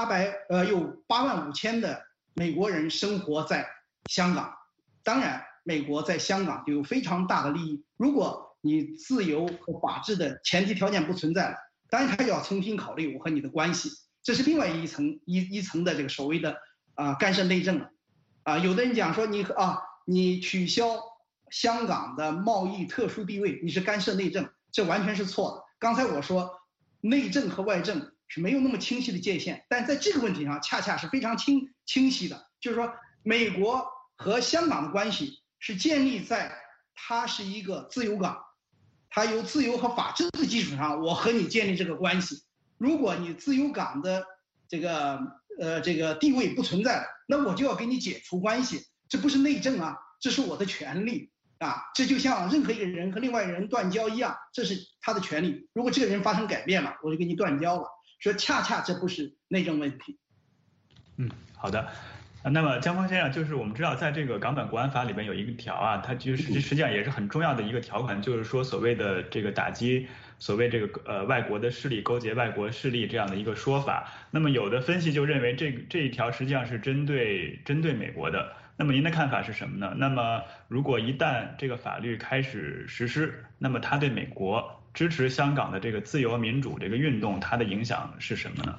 Speaker 17: 85000的美国人生活在香港。当然美国在香港就有非常大的利益，如果你自由和法治的前提条件不存在了，当然他就要重新考虑我和你的关系，这是另外一层的这个所谓的干涉内政了。有的人讲说你取消香港的贸易特殊地位，你是干涉内政，这完全是错的。刚才我说内政和外政是没有那么清晰的界限，但在这个问题上恰恰是非常清晰的，就是说美国和香港的关系是建立在它是一个自由港，它由自由和法治的基础上，我和你建立这个关系。如果你自由港的这个地位不存在了，那我就要给你解除关系，这不是内政啊，这是我的权利啊，这就像任何一个人和另外一个人断交一样，这是他的权利。如果这个人发生改变了，我就给你断交了，说恰恰这不是内政问题。
Speaker 15: 好的。那么江峰先生，就是我们知道在这个港版国安法里边有一个条啊，它就是实际上也是很重要的一个条款，就是说所谓的这个打击所谓这个外国的势力，勾结外国势力这样的一个说法。那么有的分析就认为这一条实际上是针对美国的。那么您的看法是什么呢？那么如果一旦这个法律开始实施，那么它对美国支持香港的这个自由民主这个运动，它的影响是什么呢？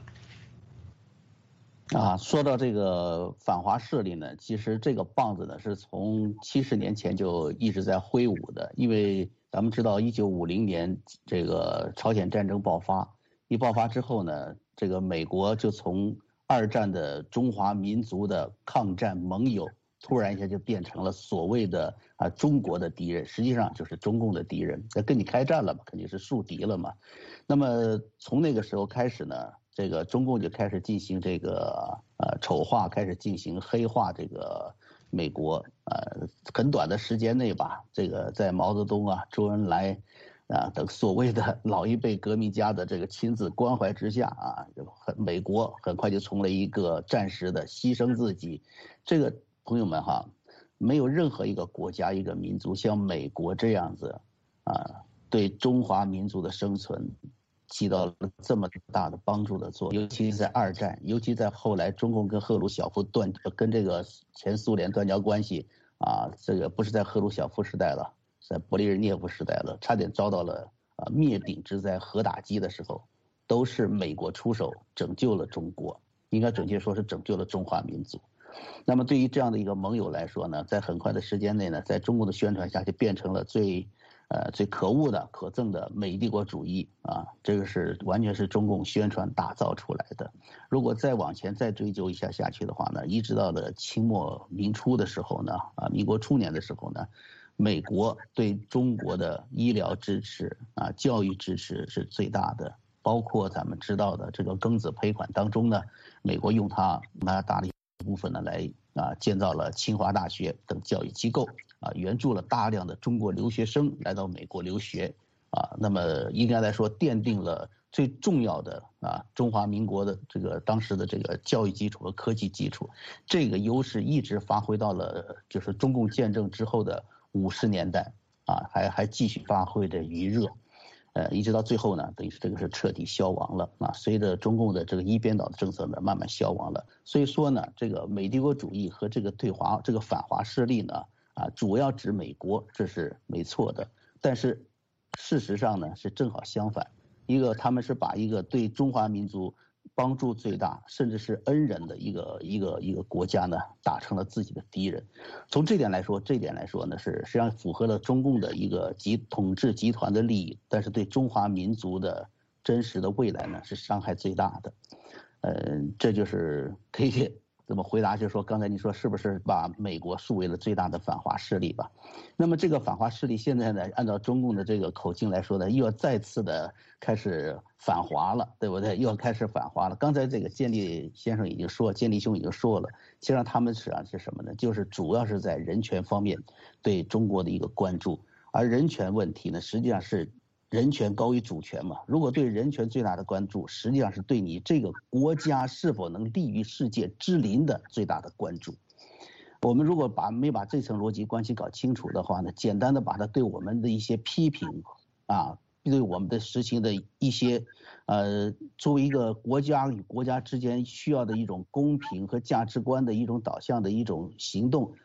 Speaker 16: 说到这个反华势力呢，其实这个棒子呢是从70年前就一直在挥舞的，因为咱们知道1950年这个朝鲜战争爆发之后呢，这个美国就从2战的中华民族的抗战盟友，突然一下就变成了所谓的中国的敌人，实际上就是中共的敌人，跟你开战了嘛，肯定是树敌了嘛。那么从那个时候开始呢，这个中共就开始进行这个丑化，开始进行黑化这个美国。很短的时间内吧，这个在毛泽东周恩来等所谓的老一辈革命家的这个亲自关怀之下美国很快就从了一个暂时的牺牲自己。这个朋友们没有任何一个国家一个民族像美国这样子对中华民族的生存起到了这么大的帮助的作用，尤其在2战，尤其在后来中共跟赫鲁晓夫跟这个前苏联断交关系这个不是在赫鲁晓夫时代了，在勃列日涅夫时代了，差点遭到了灭顶之灾核打击的时候，都是美国出手拯救了中国，应该准确说是拯救了中华民族。那么对于这样的一个盟友来说呢，在很快的时间内呢，在中共的宣传下就变成了最可恶的可憎的美帝国主义这个是完全是中共宣传打造出来的。如果再往前再追究一下下去的话呢，一直到了清末民初的时候呢民国初年的时候呢，美国对中国的医疗支持教育支持是最大的，包括咱们知道的这个庚子赔款当中呢，美国用它大力部分呢来建造了清华大学等教育机构援助了大量的中国留学生来到美国留学那么应该来说奠定了最重要的中华民国的这个当时的这个教育基础和科技基础，这个优势一直发挥到了就是中共建政之后的50年代还继续发挥着余热。一直到最后呢，等于是这个是彻底消亡了随着中共的这个一边倒的政策呢，慢慢消亡了。所以说呢，这个美帝国主义和这个这个反华势力呢，主要指美国，这是没错的。但是事实上呢，是正好相反，他们是把一个对中华民族帮助最大，甚至是恩人的一个国家呢，打成了自己的敌人。从这点来说呢，是实际上符合了中共的一个统治集团的利益，但是对中华民族的真实的未来呢，是伤害最大的。这就是可以怎么回答，就是说刚才你说是不是把美国树为了最大的反华势力吧？那么这个反华势力现在呢，按照中共的这个口径来说呢，又要再次的开始反华了，对不对？又要开始反华了。刚才这个建立兄已经说了，其实他们实际上是什么呢？就是主要是在人权方面对中国的一个关注，而人权问题呢，实际上是人权高于主权嘛。如果对人权最大的关注，实际上是对你这个国家是否能立于世界之林的最大的关注。我们如果没把这层逻辑关系搞清楚的话呢，简单的把它对我们的一些批评对我们的实行的一些作为一个国家与国家之间需要的一种公平和价值观的一种导向的一种行动，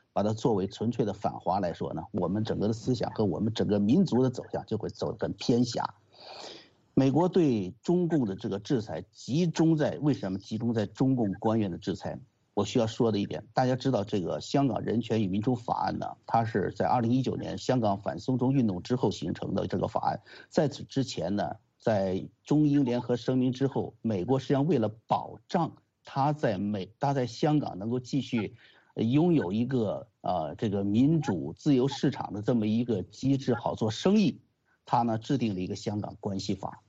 Speaker 16: 把它作为纯粹的反华来说呢，我们整个的思想和我们整个民族的走向就会走得很偏狭。美国对中共的这个制裁为什么集中在中共官员的制裁？我需要说的一点，大家知道这个香港人权与民主法案呢，它是在2019年香港反送中运动之后形成的这个法案。在此之前呢，在中英联合声明之后，美国实际上为了保障他在香港能够继续拥有一个这个民主自由市场的这么一个机制，好做生意，他呢制定了一个香港关系法，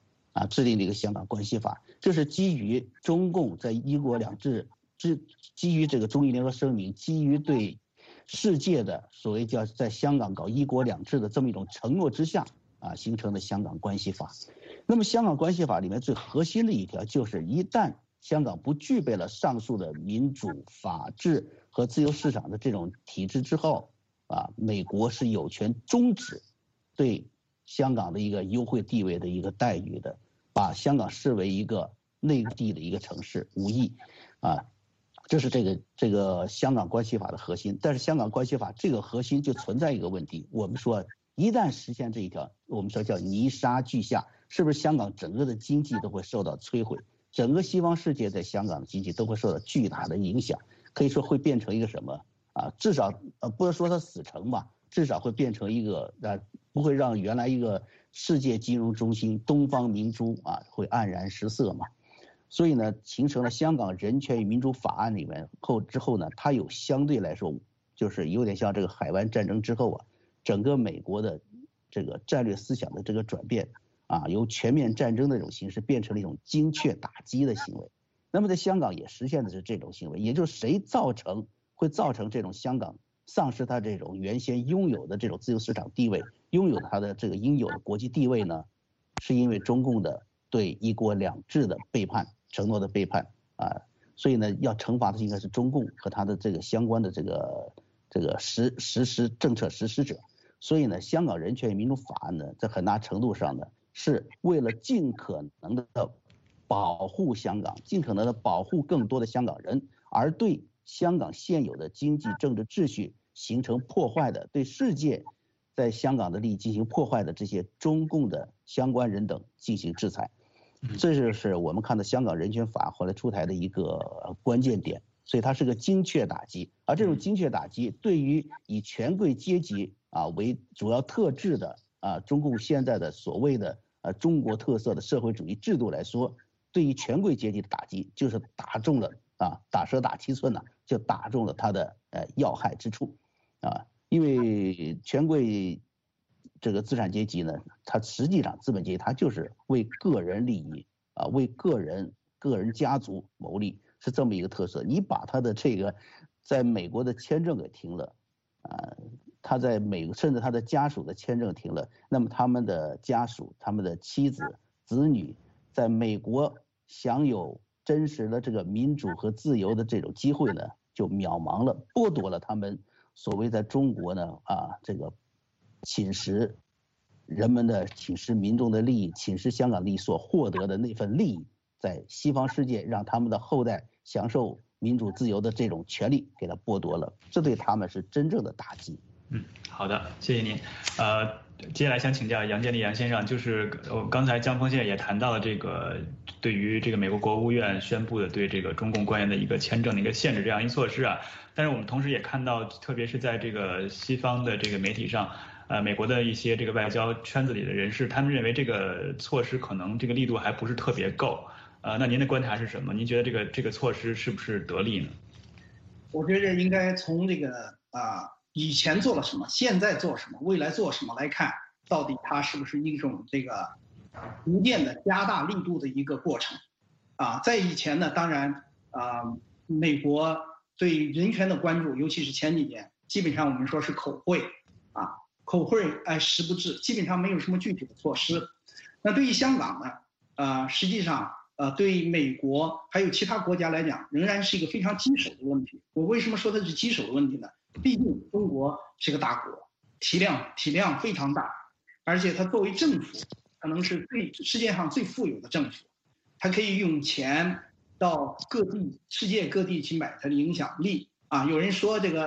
Speaker 16: 这是基于中共在一国两制，基于这个中英联合声明，基于对世界的所谓叫在香港搞一国两制的这么一种承诺之下形成的香港关系法。那么香港关系法里面最核心的一条就是，一旦香港不具备了上述的民主、法治和自由市场的这种体制之后美国是有权终止对香港的一个优惠地位的一个待遇的，把香港视为一个内地的一个城市，无异这是这个香港关系法的核心。但是香港关系法这个核心就存在一个问题，我们说一旦实现这一条，我们说叫泥沙俱下，是不是香港整个的经济都会受到摧毁？整个西方世界在香港的经济都会受到巨大的影响，可以说会变成一个什么至少不能说它死城吧，至少会变成一个不会让原来一个世界金融中心东方明珠会黯然失色嘛。所以呢，形成了香港人权与民主法案里面之后呢，它有相对来说就是有点像这个海湾战争之后整个美国的这个战略思想的这个转变由全面战争的这种形式变成了一种精确打击的行为。那么在香港也实现的是这种行为，也就是谁会造成这种香港丧失它这种原先拥有的这种自由市场地位，拥有它的这个应有的国际地位呢？是因为中共的对一国两制的背叛，承诺的背叛所以呢，要惩罚的应该是中共和他的这个相关的这个政策实施者。所以呢，香港人权与民主法案呢，在很大程度上呢，是为了尽可能的保护香港，尽可能的保护更多的香港人，而对香港现有的经济政治秩序形成破坏的，对世界在香港的利益进行破坏的这些中共的相关人等进行制裁。这就是我们看到香港人权法后来出台的一个关键点，所以它是个精确打击。而这种精确打击对于以权贵阶级为主要特质的中共现在的所谓的中国特色的社会主义制度来说，对于权贵阶级的打击就是打中了打蛇打七寸就打中了他的要害之处因为权贵这个资产阶级呢，它实际上资本阶级它就是为个人利益为个人家族谋利，是这么一个特色。你把他的这个在美国的签证给停了他在甚至他的家属的签证停了，那么他们的家属、他们的妻子、子女在美国享有真实的这个民主和自由的这种机会呢，就渺茫了，剥夺了他们所谓在中国呢这个侵蚀人们的、侵蚀民众的利益、侵蚀香港利益所获得的那份利益，在西方世界让他们的后代享受民主自由的这种权利给他剥夺了，这对他们是真正的打击。
Speaker 15: 好的，谢谢您。接下来想请教杨建立杨先生，就是刚才江峰先生也谈到了这个对于这个美国国务院宣布的对这个中共官员的一个签证的一个限制这样一措施但是我们同时也看到，特别是在这个西方的这个媒体上，美国的一些这个外交圈子里的人士，他们认为这个措施可能这个力度还不是特别够。那您的观察是什么？您觉得这个措施是不是得力呢？
Speaker 17: 我觉得应该从这个以前做了什么，现在做什么，未来做什么来看，到底它是不是一种这个逐渐的加大力度的一个过程在以前呢，当然美国对人权的关注，尤其是前几年，基本上我们说是口惠口惠实不至，基本上没有什么具体的措施。那对于香港呢实际上对于美国还有其他国家来讲，仍然是一个非常棘手的问题。我为什么说它是棘手的问题呢？毕竟中国是个大国，体量非常大，而且它作为政府，可能是世界上最富有的政府，它可以用钱到世界各地去买它的影响力有人说这个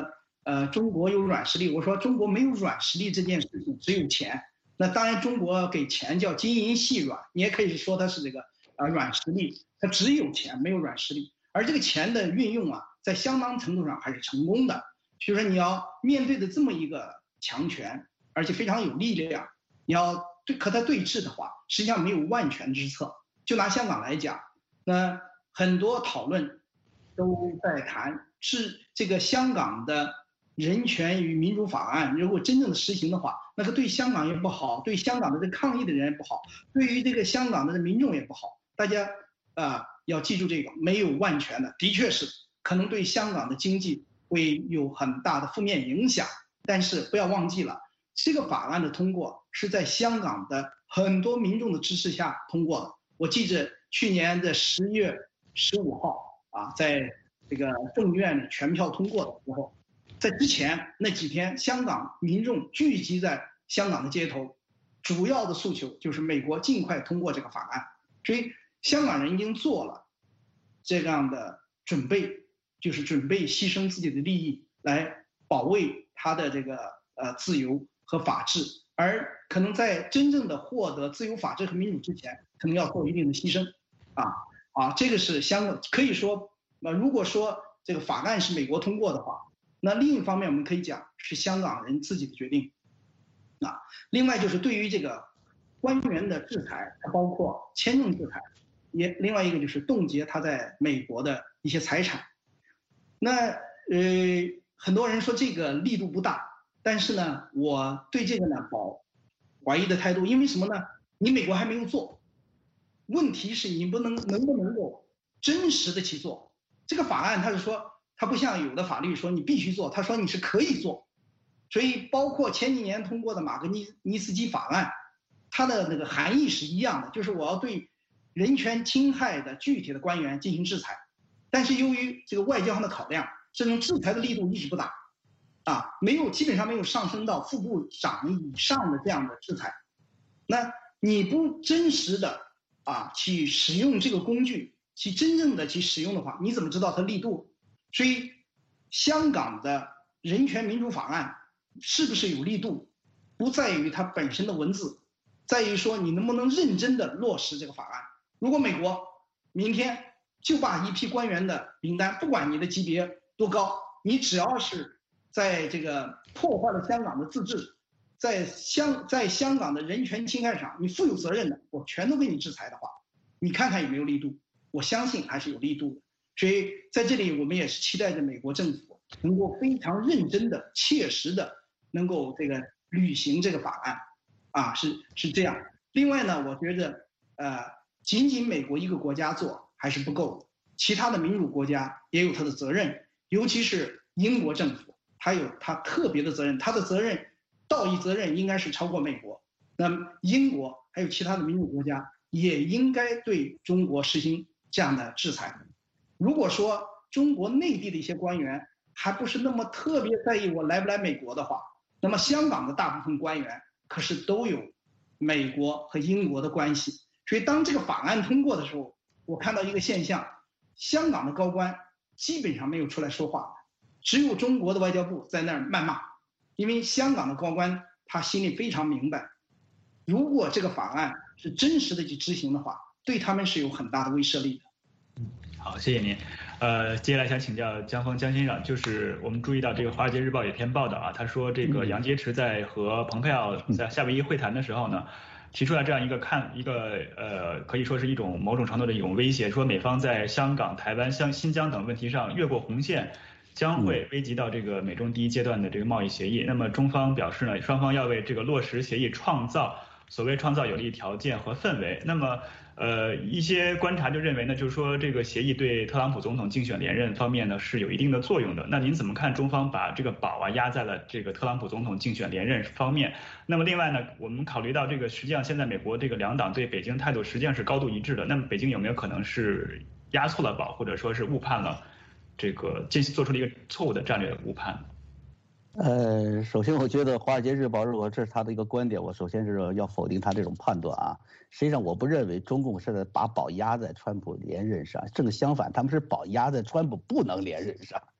Speaker 17: 中国有软实力，我说中国没有软实力这件事情，只有钱。那当然，中国给钱叫金银细软，你也可以说它是这个软实力，它只有钱没有软实力。而这个钱的运用啊，在相当程度上还是成功的。就是说你要面对的这么一个强权，而且非常有力量，你要和它对峙的话，实际上没有万全之策。就拿香港来讲，那很多讨论都在谈是这个香港的人权与民主法案，如果真正的实行的话，那个对香港也不好，对香港的这抗议的人也不好，对于这个香港的民众也不好。大家要记住这个，没有万全的，的确是可能对香港的经济会有很大的负面影响，但是不要忘记了，这个法案的通过是在香港的很多民众的支持下通过的。我记着去年的10月15号在这个众议院全票通过的时候，在之前那几天，香港民众聚集在香港的街头，主要的诉求就是美国尽快通过这个法案。所以香港人已经做了这样的准备，就是准备牺牲自己的利益来保卫他的这个自由和法治，而可能在真正的获得自由、法治和民主之前，可能要做一定的牺牲。这个是香港可以说，如果说这个法案是美国通过的话，那另一方面我们可以讲是香港人自己的决定。另外就是对于这个官员的制裁，它包括签证制裁，另外一个就是冻结他在美国的一些财产。那很多人说这个力度不大，但是呢，我对这个呢抱怀疑的态度，因为什么呢？你美国还没有做，问题是你能不能够真实的去做。这个法案它是说，它不像有的法律说你必须做，它说你是可以做。所以包括前几年通过的马格尼斯基法案，它的那个含义是一样的，就是我要对人权侵害的具体的官员进行制裁。但是由于这个外交上的考量，这种制裁的力度一直不大，基本上没有上升到副部长以上的这样的制裁。那你不真实的去使用这个工具，去真正的去使用的话，你怎么知道它力度？所以香港的人权民主法案是不是有力度，不在于它本身的文字，在于说你能不能认真的落实这个法案。如果美国明天就把一批官员的名单，不管你的级别多高，你只要是在这个破坏了香港的自治，在香港的人权侵害上你负有责任的，我全都给你制裁的话，你看看有没有力度？我相信还是有力度的。所以在这里我们也是期待着美国政府能够非常认真的、切实的能够这个履行这个法案，是这样。另外呢，我觉得仅仅美国一个国家做还是不够的，其他的民主国家也有他的责任，尤其是英国政府，他有他特别的责任，他的责任道义责任应该是超过美国。那么英国还有其他的民主国家也应该对中国实行这样的制裁。如果说中国内地的一些官员还不是那么特别在意我来不来美国的话，那么香港的大部分官员可是都有美国和英国的关系。所以当这个法案通过的时候，我看到一个现象，香港的高官基本上没有出来说话，只有中国的外交部在那儿谩骂。因为香港的高官他心里非常明白，如果这个法案是真实的去执行的话，对他们是有很大的威慑力的。
Speaker 15: 好，谢谢您。接下来想请教江先生，就是我们注意到这个《华尔街日报》有篇报道他说这个杨洁篪在和蓬佩奥在夏威夷会谈的时候呢，提出来这样一个可以说是一种某种程度的一种威胁，说美方在香港、台湾、新疆等问题上越过红线，将会危及到这个美中第一阶段的这个贸易协议。那么中方表示呢，双方要为这个落实协议创造有利条件和氛围。那么一些观察就认为呢，就是说这个协议对特朗普总统竞选连任方面呢是有一定的作用的。那您怎么看中方把这个宝压在了这个特朗普总统竞选连任方面？那么另外呢，我们考虑到这个实际上现在美国这个两党对北京态度实际上是高度一致的，那么北京有没有可能是压错了宝，或者说是误判了这个做出了一个错误的战略误判？
Speaker 16: 首先我觉得《华尔街日报》如果这是他的一个观点，我首先是要否定他这种判断实际上我不认为中共是在把宝压在川普连任上，正相反，他们是宝压在川普不能连任上。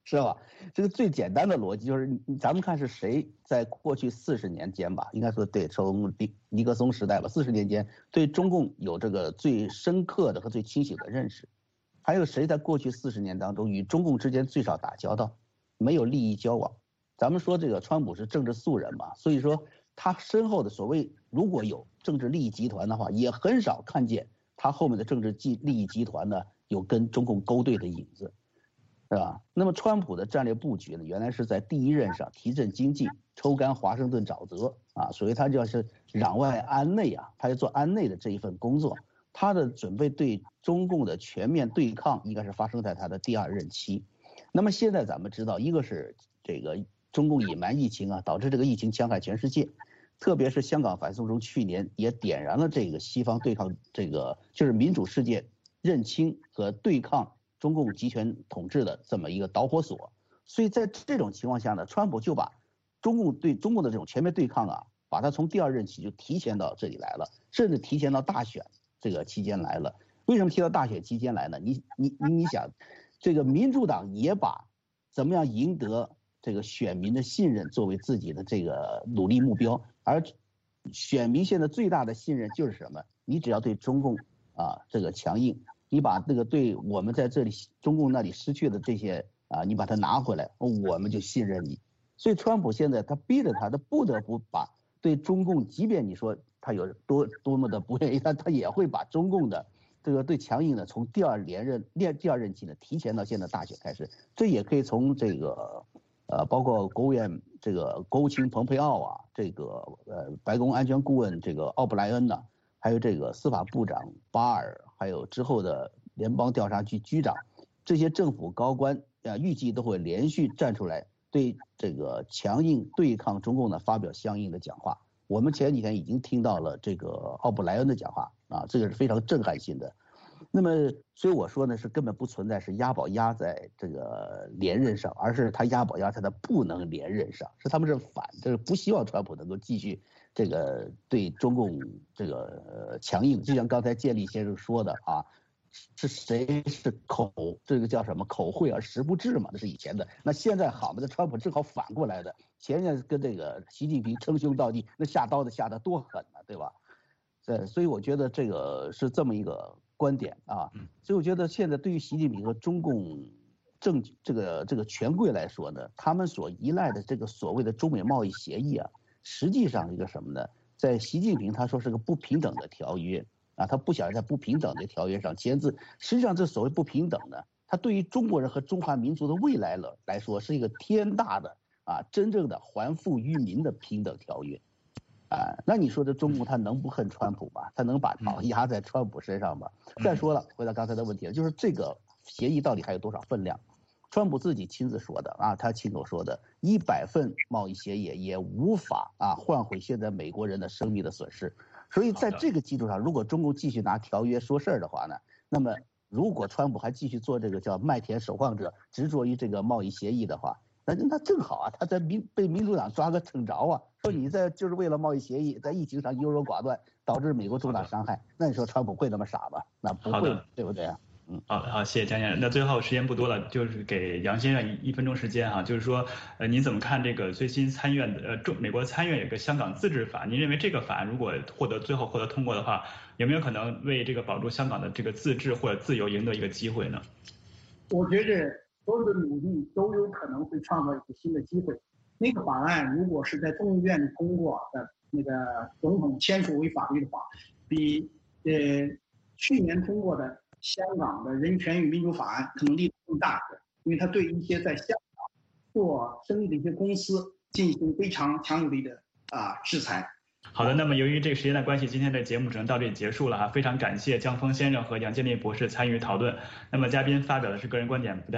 Speaker 16: 是吧？这个最简单的逻辑就是，咱们看是谁在过去40年间吧，应该说对，从尼克松时代吧，40年间对中共有这个最深刻的和最清醒的认识，还有谁在过去40年当中与中共之间最少打交道，没有利益交往。咱们说这个川普是政治素人嘛，所以说他身后的所谓如果有政治利益集团的话，也很少看见他后面的政治利益集团呢有跟中共勾兑的影子。是吧？那么川普的战略布局呢，原来是在第一任上提振经济，抽干华盛顿沼泽啊，所以他就是攘外安内啊，他要做安内的这一份工作。他的准备对中共的全面对抗，应该是发生在他的第2任期。那么现在咱们知道，一个是这个中共隐瞒疫情啊，导致这个疫情戕害全世界，特别是香港反送中去年也点燃了这个西方对抗这个就是民主世界认清和对抗中共集权统治的这么一个导火索。所以在这种情况下呢，川普就把中共对中共的这种全面对抗啊，把它从第2任期就提前到这里来了，甚至提前到大选这个期间来了。为什么提到大选期间来呢？你想，这个民主党也把怎么样赢得这个选民的信任作为自己的这个努力目标，而选民现在最大的信任就是什么？你只要对中共啊这个强硬，你把这个对我们在这里中共那里失去的这些啊，你把它拿回来，我们就信任你。所以川普现在他逼着他不得不把对中共，即便你说他有多么的不愿意，他也会把中共的这个对强硬的从第2任期呢提前到现在大选开始。这也可以从这个包括国务院这个国务卿蓬佩奥啊，这个白宫安全顾问这个奥布莱恩呐，还有这个司法部长巴尔，还有之后的联邦调查局局长，这些政府高官预计都会连续站出来对这个强硬对抗中共呢发表相应的讲话。我们前几天已经听到了这个奥布莱恩的讲话啊，这个是非常震撼性的。那么所以我说呢，是根本不存在是押宝押在这个连任上，而是他押宝押在他不能连任上，是他们是反，就是不希望川普能够继续这个对中共这个强硬。就像刚才建立先生说的啊，是谁是这个叫什么口惠而实不至嘛，那是以前的。那现在好嘛，这川普正好反过来的，前面跟这个习近平称兄道弟，那下刀子下得多狠呢，对吧？所以我觉得这个是这么一个观点啊。所以我觉得现在对于习近平和中共这个权贵来说呢，他们所依赖的这个所谓的中美贸易协议啊，实际上一个什么呢？在习近平他说是个不平等的条约啊，他不想在不平等的条约上签字。实际上这所谓不平等呢，它对于中国人和中华民族的未来来说是一个天大的啊，真正的还富于民的平等条约。那你说这中共他能不恨川普吗？他能把宝压在川普身上吗？再说了，回到刚才的问题了，就是这个协议到底还有多少分量？川普自己亲自说的啊，他亲口说的，100份贸易协议也无法啊换回现在美国人的生命的损失。所以在这个基础上，如果中共继续拿条约说事儿的话呢，那么如果川普还继续做这个叫麦田守望者，执着于这个贸易协议的话，那正好啊，他被民主党抓个正着啊，说你就是为了贸易协议，在疫情上优柔寡断，导致美国重大伤害。那你说川普会那么傻吗？那不会，对不对啊？
Speaker 15: 好，谢谢江先生。那最后时间不多了，就是给杨先生1分钟时间哈，就是说，您怎么看这个最新参院的美国参院有个香港自治法？您认为这个法如果最后获得通过的话，有没有可能为这个保住香港的这个自治或者自由赢得一个机会呢？
Speaker 17: 我觉着所有的努力都有可能会创造一个新的机会。那个法案如果是在众议院通过的，那个总统签署为法律的话，比去年通过的香港的人权与民主法案可能力度更大的，因为它对一些在香港做生意的一些公司进行非常强有力的制裁。
Speaker 15: 好的，那么由于这个时间的关系，今天的节目只能到这里结束了哈。非常感谢江峰先生和杨建立博士参与讨论。那么嘉宾发表的是个人观点，不代